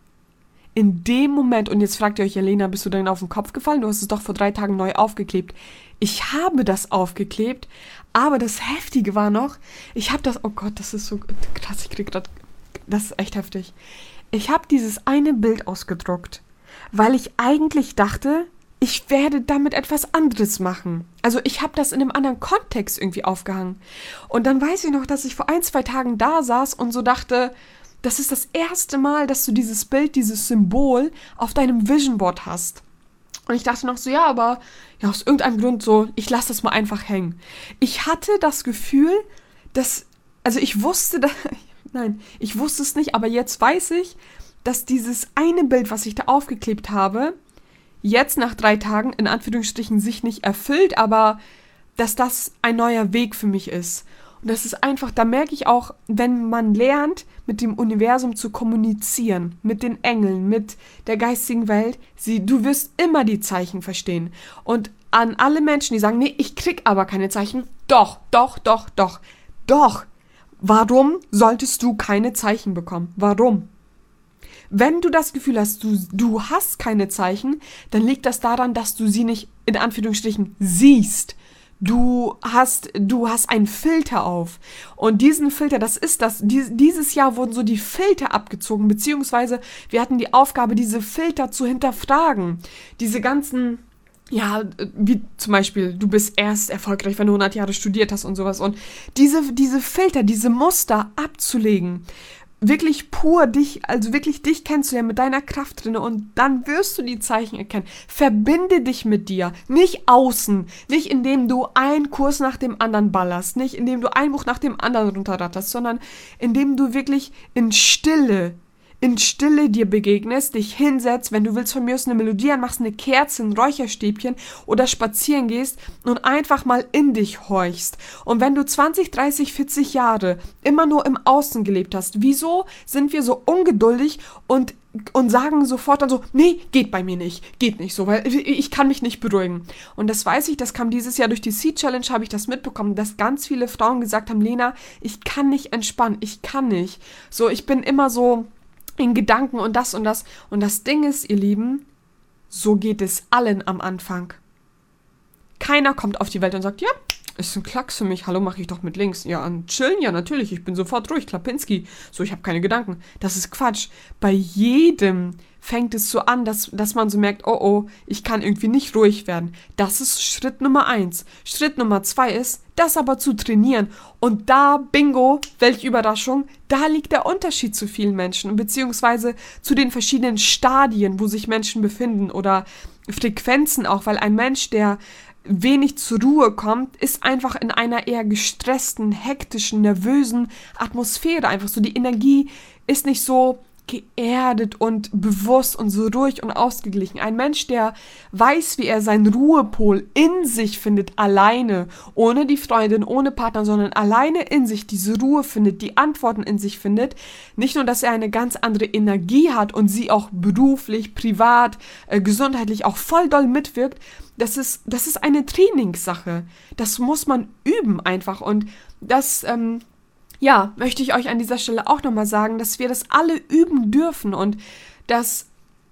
In dem Moment, und jetzt fragt ihr euch, Jelena, bist du denn auf den Kopf gefallen? Du hast es doch vor drei Tagen neu aufgeklebt. Ich habe das aufgeklebt, aber das Heftige war noch, ich habe das, oh Gott, das ist so krass, ich krieg grad, das ist echt heftig. Ich habe dieses eine Bild ausgedruckt, weil ich eigentlich dachte, ich werde damit etwas anderes machen. Also ich habe das in einem anderen Kontext irgendwie aufgehangen. Und dann weiß ich noch, dass ich vor ein, zwei Tagen da saß und so dachte, das ist das erste Mal, dass du dieses Bild, dieses Symbol auf deinem Vision Board hast. Und ich dachte noch so, ja, aber ja, aus irgendeinem Grund so, ich lasse das mal einfach hängen. Ich hatte das Gefühl, dass, also ich wusste, dass, nein, ich wusste es nicht, aber jetzt weiß ich, dass dieses eine Bild, was ich da aufgeklebt habe, jetzt nach drei Tagen in Anführungsstrichen sich nicht erfüllt, aber dass das ein neuer Weg für mich ist. Und das ist einfach, da merke ich auch, wenn man lernt, mit dem Universum zu kommunizieren, mit den Engeln, mit der geistigen Welt, sie, du wirst immer die Zeichen verstehen. Und an alle Menschen, die sagen, nee, ich krieg aber keine Zeichen, doch, doch, doch, doch, doch. Warum solltest du keine Zeichen bekommen? Warum? Wenn du das Gefühl hast, du, du hast keine Zeichen, dann liegt das daran, dass du sie nicht in Anführungsstrichen siehst. Du hast, du hast einen Filter auf. Und diesen Filter, das ist das, die, dieses Jahr wurden so die Filter abgezogen, beziehungsweise wir hatten die Aufgabe, diese Filter zu hinterfragen. Diese ganzen, ja, wie zum Beispiel, du bist erst erfolgreich, wenn du hundert Jahre studiert hast und sowas. Und diese, diese Filter, diese Muster abzulegen, wirklich pur dich, also wirklich dich kennenzulernen mit deiner Kraft drin, und dann wirst du die Zeichen erkennen. Verbinde dich mit dir, nicht außen, nicht indem du einen Kurs nach dem anderen ballerst, nicht indem du ein Buch nach dem anderen runterratterst, sondern indem du wirklich in Stille, in Stille dir begegnest, dich hinsetzt, wenn du willst von mir aus eine Melodie anmachst, eine Kerze, ein Räucherstäbchen oder spazieren gehst und einfach mal in dich horchst. Und wenn du zwanzig, dreißig, vierzig Jahre immer nur im Außen gelebt hast, wieso sind wir so ungeduldig und, und sagen sofort dann so, nee, geht bei mir nicht, geht nicht so, weil ich kann mich nicht beruhigen. Und das weiß ich, das kam dieses Jahr durch die Seed Challenge, habe ich das mitbekommen, dass ganz viele Frauen gesagt haben, Lena, ich kann nicht entspannen, ich kann nicht. So, ich bin immer so in Gedanken und das und das. Und das Ding ist, ihr Lieben, so geht es allen am Anfang. Keiner kommt auf die Welt und sagt, ja, ist ein Klacks für mich, hallo, mache ich doch mit links. Ja, an chillen, ja, natürlich, ich bin sofort ruhig, Klapinski. So, ich habe keine Gedanken. Das ist Quatsch. Bei jedem fängt es so an, dass, dass man so merkt, oh oh, ich kann irgendwie nicht ruhig werden. Das ist Schritt Nummer eins. Schritt Nummer zwei ist, das aber zu trainieren. Und da, bingo, welche Überraschung, da liegt der Unterschied zu vielen Menschen, beziehungsweise zu den verschiedenen Stadien, wo sich Menschen befinden oder Frequenzen auch, weil ein Mensch, der wenig zur Ruhe kommt, ist einfach in einer eher gestressten, hektischen, nervösen Atmosphäre. Einfach so, die Energie ist nicht so geerdet und bewusst und so ruhig und ausgeglichen. Ein Mensch, der weiß, wie er seinen Ruhepol in sich findet, alleine, ohne die Freundin, ohne Partner, sondern alleine in sich diese Ruhe findet, die Antworten in sich findet. Nicht nur, dass er eine ganz andere Energie hat und sie auch beruflich, privat, äh, gesundheitlich auch voll doll mitwirkt. Das ist, das ist eine Trainingssache. Das muss man üben einfach. Und das, ähm, ja, möchte ich euch an dieser Stelle auch nochmal sagen, dass wir das alle üben dürfen und dass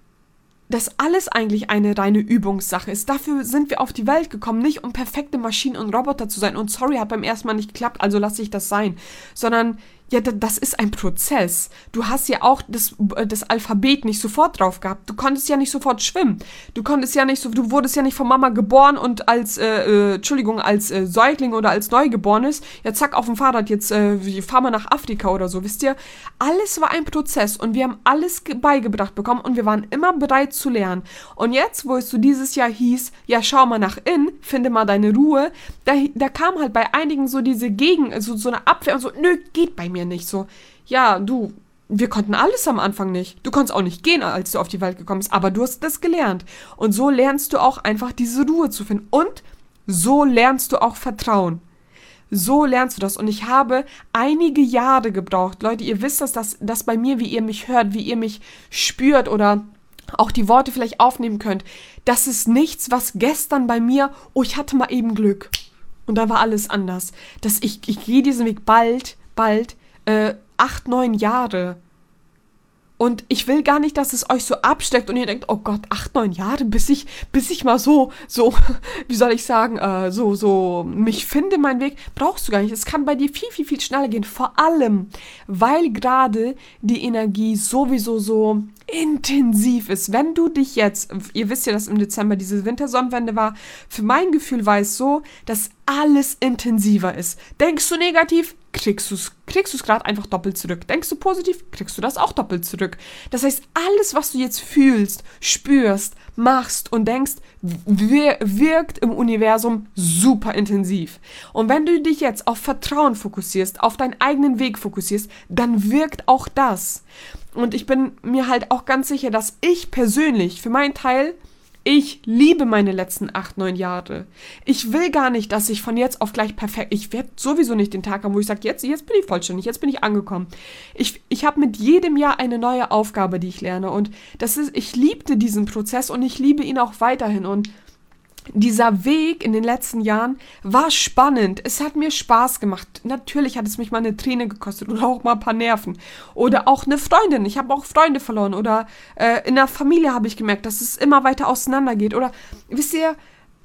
das alles eigentlich eine reine Übungssache ist. Dafür sind wir auf die Welt gekommen, nicht um perfekte Maschinen und Roboter zu sein. Und sorry, hat beim ersten Mal nicht geklappt, also lasse ich das sein. Sondern, ja, das ist ein Prozess. Du hast ja auch das, das Alphabet nicht sofort drauf gehabt. Du konntest ja nicht sofort schwimmen. Du konntest ja nicht so, du wurdest ja nicht von Mama geboren und als, äh, äh, Entschuldigung, als äh, Säugling oder als Neugeborenes, ja zack, auf dem Fahrrad, jetzt äh, fahr mal nach Afrika oder so, wisst ihr? Alles war ein Prozess und wir haben alles ge- beigebracht bekommen und wir waren immer bereit zu lernen. Und jetzt, wo es so dieses Jahr hieß, ja, schau mal nach innen, finde mal deine Ruhe, da, da kam halt bei einigen so diese Gegen, also so eine Abwehr und so, nö, geht bei mir nicht so. Ja, du, wir konnten alles am Anfang nicht. Du konntest auch nicht gehen, als du auf die Welt gekommen bist, aber du hast das gelernt. Und so lernst du auch einfach diese Ruhe zu finden. Und so lernst du auch Vertrauen. So lernst du das. Und ich habe einige Jahre gebraucht. Leute, ihr wisst das, dass das bei mir, wie ihr mich hört, wie ihr mich spürt oder auch die Worte vielleicht aufnehmen könnt. Das ist nichts, was gestern bei mir, oh, ich hatte mal eben Glück. Und da war alles anders. Dass ich, ich gehe diesen Weg bald, bald, Äh, acht, neun Jahre. Und ich will gar nicht, dass es euch so absteckt und ihr denkt, oh Gott, acht, neun Jahre, bis ich, bis ich mal so, so, wie soll ich sagen, äh, so, so, mich finde, meinen Weg, brauchst du gar nicht. Es kann bei dir viel, viel, viel schneller gehen. Vor allem, weil gerade die Energie sowieso so intensiv ist. Wenn du dich jetzt, ihr wisst ja, dass im Dezember diese Wintersonnenwende war, für mein Gefühl war es so, dass alles intensiver ist. Denkst du negativ, kriegst du es kriegst du es gerade einfach doppelt zurück. Denkst du positiv, kriegst du das auch doppelt zurück. Das heißt, alles, was du jetzt fühlst, spürst, machst und denkst, wir, wirkt im Universum super intensiv. Und wenn du dich jetzt auf Vertrauen fokussierst, auf deinen eigenen Weg fokussierst, dann wirkt auch das. Und ich bin mir halt auch ganz sicher, dass ich persönlich, für meinen Teil, ich liebe meine letzten acht, neun Jahre. Ich will gar nicht, dass ich von jetzt auf gleich perfekt, ich werde sowieso nicht den Tag haben, wo ich sage, jetzt, jetzt bin ich vollständig, jetzt bin ich angekommen. Ich, ich habe mit jedem Jahr eine neue Aufgabe, die ich lerne und das ist, ich liebte diesen Prozess und ich liebe ihn auch weiterhin und dieser Weg in den letzten Jahren war spannend. Es hat mir Spaß gemacht. Natürlich hat es mich mal eine Träne gekostet oder auch mal ein paar Nerven. Oder auch eine Freundin. Ich habe auch Freunde verloren. Oder äh, in der Familie habe ich gemerkt, dass es immer weiter auseinandergeht. Oder wisst ihr,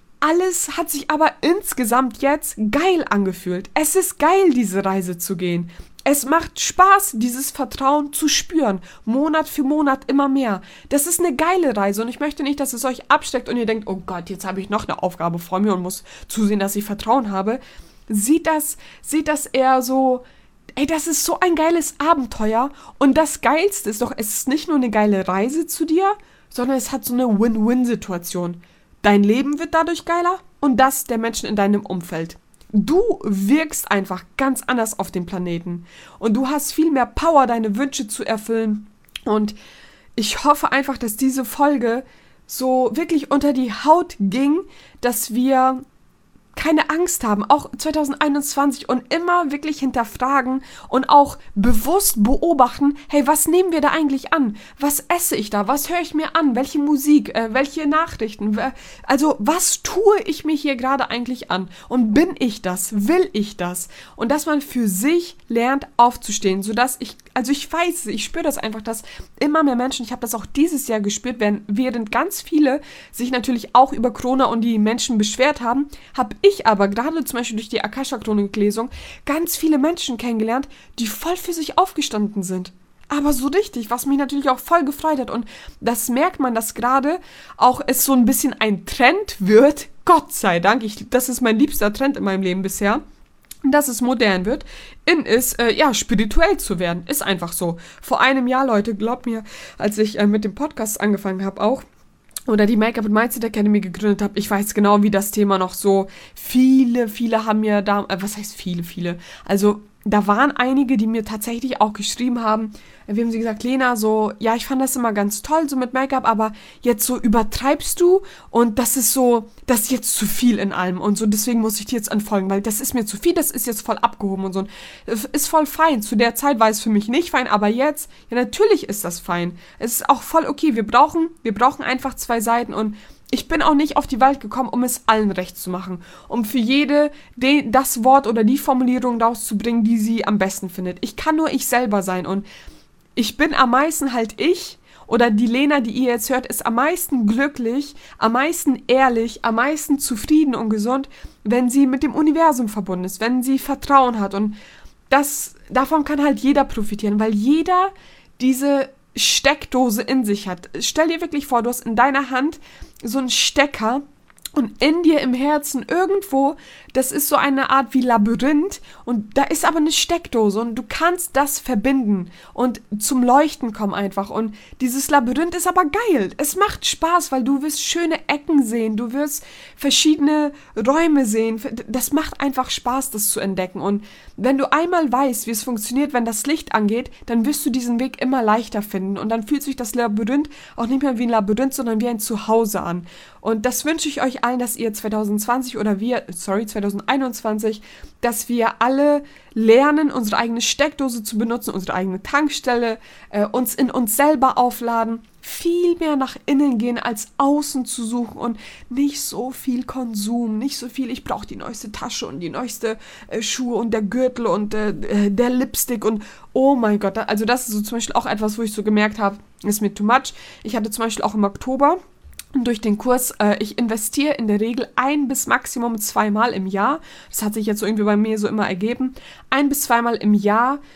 alles hat sich aber insgesamt jetzt geil angefühlt. Es ist geil, diese Reise zu gehen. Es macht Spaß, dieses Vertrauen zu spüren, Monat für Monat immer mehr. Das ist eine geile Reise und ich möchte nicht, dass es euch absteckt und ihr denkt, oh Gott, jetzt habe ich noch eine Aufgabe vor mir und muss zusehen, dass ich Vertrauen habe. Seht das, seht das eher so, ey, das ist so ein geiles Abenteuer und das Geilste ist doch, es ist nicht nur eine geile Reise zu dir, sondern es hat so eine Win-Win-Situation. Dein Leben wird dadurch geiler und das der Menschen in deinem Umfeld. Du wirkst einfach ganz anders auf dem Planeten und du hast viel mehr Power, deine Wünsche zu erfüllen und ich hoffe einfach, dass diese Folge so wirklich unter die Haut ging, dass wir keine Angst haben, auch zwanzig einundzwanzig und immer wirklich hinterfragen und auch bewusst beobachten, hey, was nehmen wir da eigentlich an? Was esse ich da? Was höre ich mir an? Welche Musik? Äh, welche Nachrichten? Also, was tue ich mir hier gerade eigentlich an? Und bin ich das? Will ich das? Und dass man für sich lernt aufzustehen, sodass ich, also ich weiß, ich spüre das einfach, dass immer mehr Menschen, ich habe das auch dieses Jahr gespürt, während, während ganz viele sich natürlich auch über Corona und die Menschen beschwert haben, habe ich Ich aber gerade zum Beispiel durch die Akasha-Chronik-Lesung ganz viele Menschen kennengelernt, die voll für sich aufgestanden sind. Aber so richtig, was mich natürlich auch voll gefreut hat. Und das merkt man, dass gerade auch es so ein bisschen ein Trend wird. Gott sei Dank, ich, das ist mein liebster Trend in meinem Leben bisher. Dass es modern wird, in ist, äh, ja, spirituell zu werden. Ist einfach so. Vor einem Jahr, Leute, glaubt mir, als ich äh, mit dem Podcast angefangen habe auch, oder die Make-up and Mindset Academy gegründet habe, ich weiß genau, wie das Thema noch so, viele, viele haben mir da, äh, was heißt viele, viele, also da waren einige, die mir tatsächlich auch geschrieben haben, wie haben sie gesagt, Lena, so, ja, ich fand das immer ganz toll, so mit Make-up, aber jetzt so übertreibst du und das ist so, das ist jetzt zu viel in allem und so, deswegen muss ich dir jetzt anfolgen, weil das ist mir zu viel, das ist jetzt voll abgehoben und so, ist voll fein, zu der Zeit war es für mich nicht fein, aber jetzt, ja, natürlich ist das fein, es ist auch voll okay, wir brauchen, wir brauchen einfach zwei Seiten und ich bin auch nicht auf die Welt gekommen, um es allen recht zu machen, um für jede de, das Wort oder die Formulierung daraus zu bringen, die sie am besten findet. Ich kann nur ich selber sein und ich bin am meisten halt ich oder die Lena, die ihr jetzt hört, ist am meisten glücklich, am meisten ehrlich, am meisten zufrieden und gesund, wenn sie mit dem Universum verbunden ist, wenn sie Vertrauen hat und das, davon kann halt jeder profitieren, weil jeder diese Steckdose in sich hat. Stell dir wirklich vor, du hast in deiner Hand so einen Stecker und in dir im Herzen irgendwo, das ist so eine Art wie Labyrinth und da ist aber eine Steckdose und du kannst das verbinden und zum Leuchten kommen einfach und dieses Labyrinth ist aber geil. Es macht Spaß, weil du wirst schöne Ecken sehen, du wirst verschiedene Räume sehen. Das macht einfach Spaß, das zu entdecken und wenn du einmal weißt, wie es funktioniert, wenn das Licht angeht, dann wirst du diesen Weg immer leichter finden und dann fühlt sich das Labyrinth auch nicht mehr wie ein Labyrinth, sondern wie ein Zuhause an. Und das wünsche ich euch allen, dass ihr zwanzig zwanzig oder wir, sorry, zwanzig einundzwanzig, dass wir alle lernen, unsere eigene Steckdose zu benutzen, unsere eigene Tankstelle, äh, uns in uns selber aufladen, viel mehr nach innen gehen, als außen zu suchen und nicht so viel Konsum, nicht so viel, ich brauche die neueste Tasche und die neueste äh, Schuhe und der Gürtel und äh, der Lipstick und oh mein Gott, also das ist so zum Beispiel auch etwas, wo ich so gemerkt habe, ist mir too much. Ich hatte zum Beispiel auch im Oktober durch den Kurs, äh, ich investiere in der Regel ein bis maximum zweimal im Jahr. Das hat sich jetzt so irgendwie bei mir so immer ergeben. Ein bis zweimal im Jahr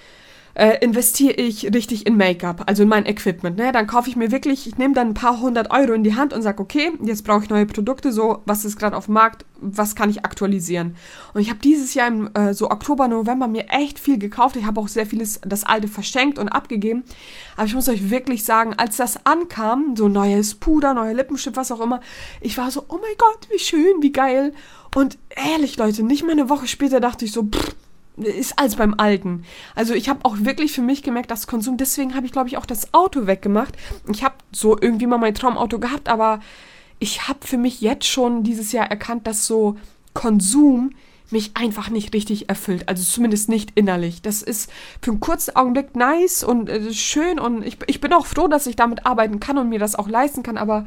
äh, investiere ich richtig in Make-up, also in mein Equipment. Ne? Dann kaufe ich mir wirklich, ich nehme dann ein paar hundert Euro in die Hand und sage, okay, jetzt brauche ich neue Produkte, so, was ist gerade auf dem Markt, was kann ich aktualisieren? Und ich habe dieses Jahr im äh, so Oktober, November mir echt viel gekauft. Ich habe auch sehr vieles, das alte verschenkt und abgegeben. Aber ich muss euch wirklich sagen, als das ankam, so neues Puder, neue Lippenstift, was auch immer, ich war so, oh mein Gott, wie schön, wie geil. Und ehrlich, Leute, nicht mal eine Woche später dachte ich so, pff, ist alles beim Alten. Also ich habe auch wirklich für mich gemerkt, dass Konsum, deswegen habe ich, glaube ich, auch das Auto weggemacht. Ich habe so irgendwie mal mein Traumauto gehabt, aber ich habe für mich jetzt schon dieses Jahr erkannt, dass so Konsum mich einfach nicht richtig erfüllt. Also zumindest nicht innerlich. Das ist für einen kurzen Augenblick nice und äh, schön und ich, ich bin auch froh, dass ich damit arbeiten kann und mir das auch leisten kann, aber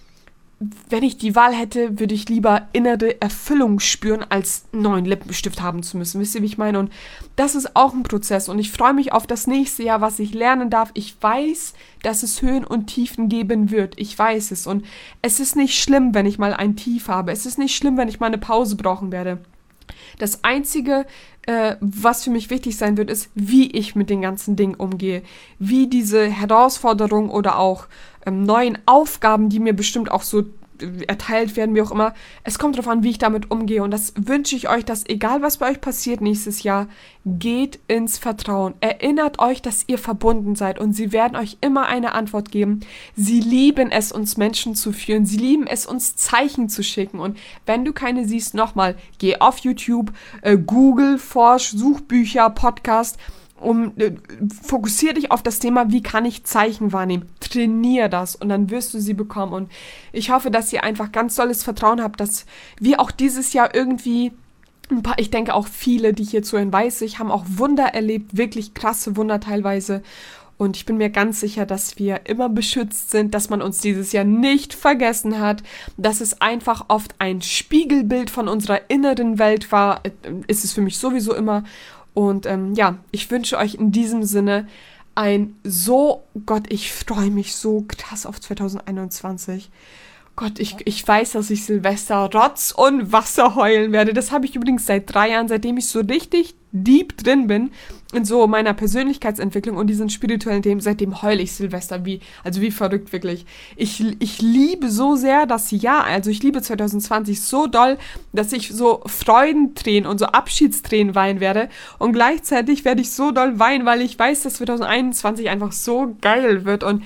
wenn ich die Wahl hätte, würde ich lieber innere Erfüllung spüren, als einen neuen Lippenstift haben zu müssen. Wisst ihr, wie ich meine? Und das ist auch ein Prozess. Und ich freue mich auf das nächste Jahr, was ich lernen darf. Ich weiß, dass es Höhen und Tiefen geben wird. Ich weiß es. Und es ist nicht schlimm, wenn ich mal ein Tief habe. Es ist nicht schlimm, wenn ich mal eine Pause brauchen werde. Das Einzige, äh, was für mich wichtig sein wird, ist, wie ich mit den ganzen Dingen umgehe. Wie diese Herausforderungen oder auch ähm, neuen Aufgaben, die mir bestimmt auch so äh, erteilt werden, wie auch immer. Es kommt darauf an, wie ich damit umgehe. Und das wünsche ich euch, dass egal was bei euch passiert nächstes Jahr, geht ins Vertrauen. Erinnert euch, dass ihr verbunden seid und sie werden euch immer eine Antwort geben. Sie lieben es, uns Menschen zu führen. Sie lieben es, uns Zeichen zu schicken. Und wenn du keine siehst, nochmal, geh auf YouTube, äh, Google, forsch, Suchbücher, Podcast, um äh, fokussier dich auf das Thema, wie kann ich Zeichen wahrnehmen. Trainier das und dann wirst du sie bekommen. Und ich hoffe, dass ihr einfach ganz tolles Vertrauen habt, dass wir auch dieses Jahr irgendwie ein paar, ich denke auch viele, die hier zuhören, weiß ich, haben auch Wunder erlebt, wirklich krasse Wunder teilweise. Und ich bin mir ganz sicher, dass wir immer beschützt sind, dass man uns dieses Jahr nicht vergessen hat, dass es einfach oft ein Spiegelbild von unserer inneren Welt war, ist es für mich sowieso immer. Und ähm, ja, ich wünsche euch in diesem Sinne ein so, Gott, ich freue mich so krass auf zwanzig einundzwanzig. Gott, ich, ich weiß, dass ich Silvester Rotz und Wasser heulen werde. Das habe ich übrigens seit drei Jahren, seitdem ich so richtig deep drin bin in so meiner Persönlichkeitsentwicklung und diesen spirituellen Themen. Seitdem heule ich Silvester, wie, also wie verrückt wirklich. Ich, ich liebe so sehr das Jahr, also ich liebe zwanzig zwanzig so doll, dass ich so Freudentränen und so Abschiedstränen weinen werde. Und gleichzeitig werde ich so doll weinen, weil ich weiß, dass zwanzig einundzwanzig einfach so geil wird und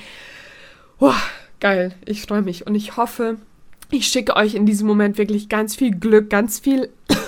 oh, geil, ich freue mich und ich hoffe, ich schicke euch in diesem Moment wirklich ganz viel Glück, ganz viel...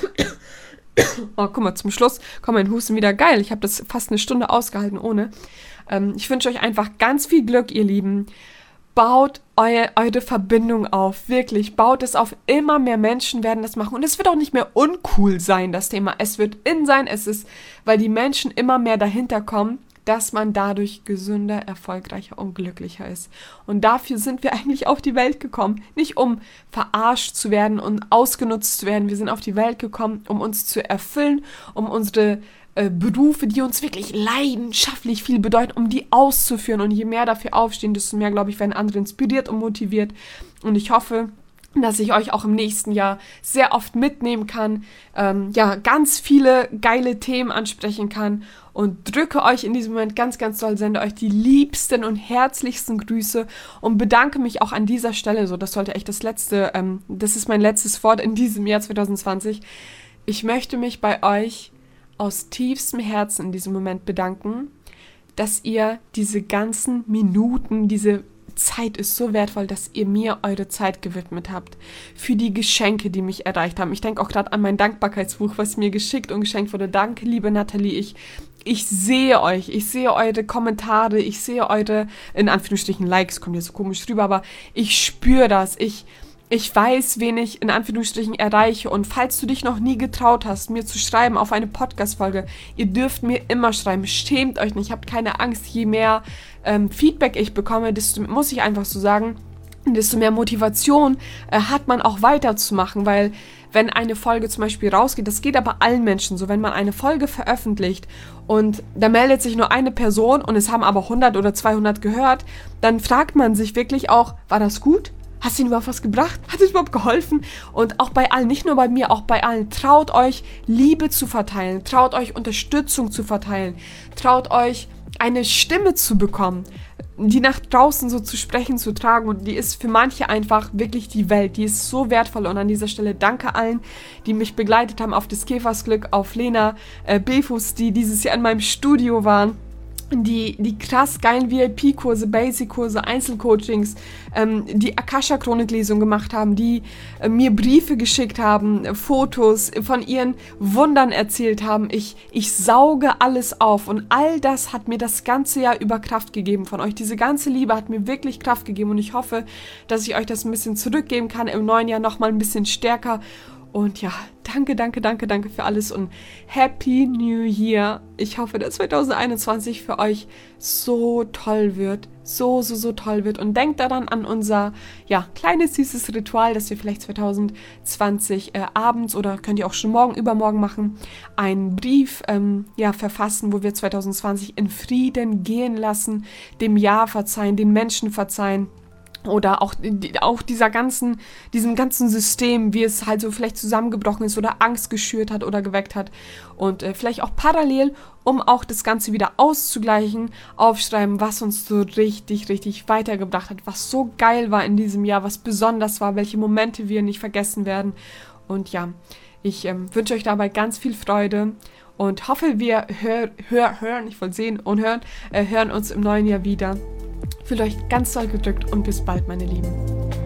Oh, guck mal, zum Schluss kommt mein Husten wieder. Geil, ich habe das fast eine Stunde ausgehalten ohne. Ähm, ich wünsche euch einfach ganz viel Glück, ihr Lieben. Baut eu- eure Verbindung auf, wirklich. Baut es auf. Immer mehr Menschen werden das machen. Und es wird auch nicht mehr uncool sein, das Thema. Es wird in sein, es ist, weil die Menschen immer mehr dahinter kommen, dass man dadurch gesünder, erfolgreicher und glücklicher ist. Und dafür sind wir eigentlich auf die Welt gekommen. Nicht um verarscht zu werden und ausgenutzt zu werden. Wir sind auf die Welt gekommen, um uns zu erfüllen, um unsere äh, Berufe, die uns wirklich leidenschaftlich viel bedeuten, um die auszuführen. Und je mehr dafür aufstehen, desto mehr, glaube ich, werden andere inspiriert und motiviert. Und ich hoffe, dass ich euch auch im nächsten Jahr sehr oft mitnehmen kann, ähm, ja, ganz viele geile Themen ansprechen kann und drücke euch in diesem Moment ganz, ganz doll, sende euch die liebsten und herzlichsten Grüße und bedanke mich auch an dieser Stelle, so, das sollte echt das letzte, ähm, das ist mein letztes Wort in diesem Jahr zwanzig zwanzig. Ich möchte mich bei euch aus tiefstem Herzen in diesem Moment bedanken, dass ihr diese ganzen Minuten, diese Zeit ist so wertvoll, dass ihr mir eure Zeit gewidmet habt. Für die Geschenke, die mich erreicht haben. Ich denke auch gerade an mein Dankbarkeitsbuch, was mir geschickt und geschenkt wurde. Danke, liebe Nathalie. Ich, ich sehe euch. Ich sehe eure Kommentare. Ich sehe eure, in Anführungsstrichen, Likes. Kommt jetzt so komisch rüber, aber ich spüre das. Ich... Ich weiß, wen ich in Anführungsstrichen erreiche und falls du dich noch nie getraut hast, mir zu schreiben auf eine Podcast-Folge, ihr dürft mir immer schreiben, schämt euch nicht, habt keine Angst, je mehr ähm, Feedback ich bekomme, desto, muss ich einfach so sagen, desto mehr Motivation äh, hat man auch weiterzumachen, weil wenn eine Folge zum Beispiel rausgeht, das geht aber allen Menschen so, wenn man eine Folge veröffentlicht und da meldet sich nur eine Person und es haben aber hundert oder zweihundert gehört, dann fragt man sich wirklich auch, war das gut? Hast du ihnen überhaupt was gebracht? Hat es überhaupt geholfen? Und auch bei allen, nicht nur bei mir, auch bei allen, traut euch Liebe zu verteilen, traut euch Unterstützung zu verteilen, traut euch eine Stimme zu bekommen, die nach draußen so zu sprechen, zu tragen, und die ist für manche einfach wirklich die Welt, die ist so wertvoll. Und an dieser Stelle danke allen, die mich begleitet haben auf des Käfers Glück, auf Lena äh, Befus, die dieses Jahr in meinem Studio waren, die, die krass geilen V I P-Kurse, Basic-Kurse, Einzelcoachings, ähm, die Akasha-Chronik-Lesung gemacht haben, die äh, mir Briefe geschickt haben, äh, Fotos von ihren Wundern erzählt haben. Ich, ich sauge alles auf, und all das hat mir das ganze Jahr über Kraft gegeben von euch. Diese ganze Liebe hat mir wirklich Kraft gegeben, und ich hoffe, dass ich euch das ein bisschen zurückgeben kann, im neuen Jahr nochmal ein bisschen stärker. Und ja, danke, danke, danke, danke für alles und Happy New Year. Ich hoffe, dass zwanzig einundzwanzig für euch so toll wird, so, so, so toll wird. Und denkt daran an unser, ja, kleines, süßes Ritual, das wir vielleicht zwanzig zwanzig äh, abends, oder könnt ihr auch schon morgen, übermorgen machen, einen Brief, ähm, ja, verfassen, wo wir zwanzig zwanzig in Frieden gehen lassen, dem Jahr verzeihen, den Menschen verzeihen. Oder auch, auch dieser ganzen, diesem ganzen System, wie es halt so vielleicht zusammengebrochen ist oder Angst geschürt hat oder geweckt hat. Und äh, vielleicht auch parallel, um auch das Ganze wieder auszugleichen, aufschreiben, was uns so richtig, richtig weitergebracht hat, was so geil war in diesem Jahr, was besonders war, welche Momente wir nicht vergessen werden. Und ja, ich ähm, wünsche euch dabei ganz viel Freude und hoffe, wir hör, hör, hören, ich wollte sehen und hören, äh, hören uns im neuen Jahr wieder. Fühlt euch ganz doll gedrückt und bis bald, meine Lieben.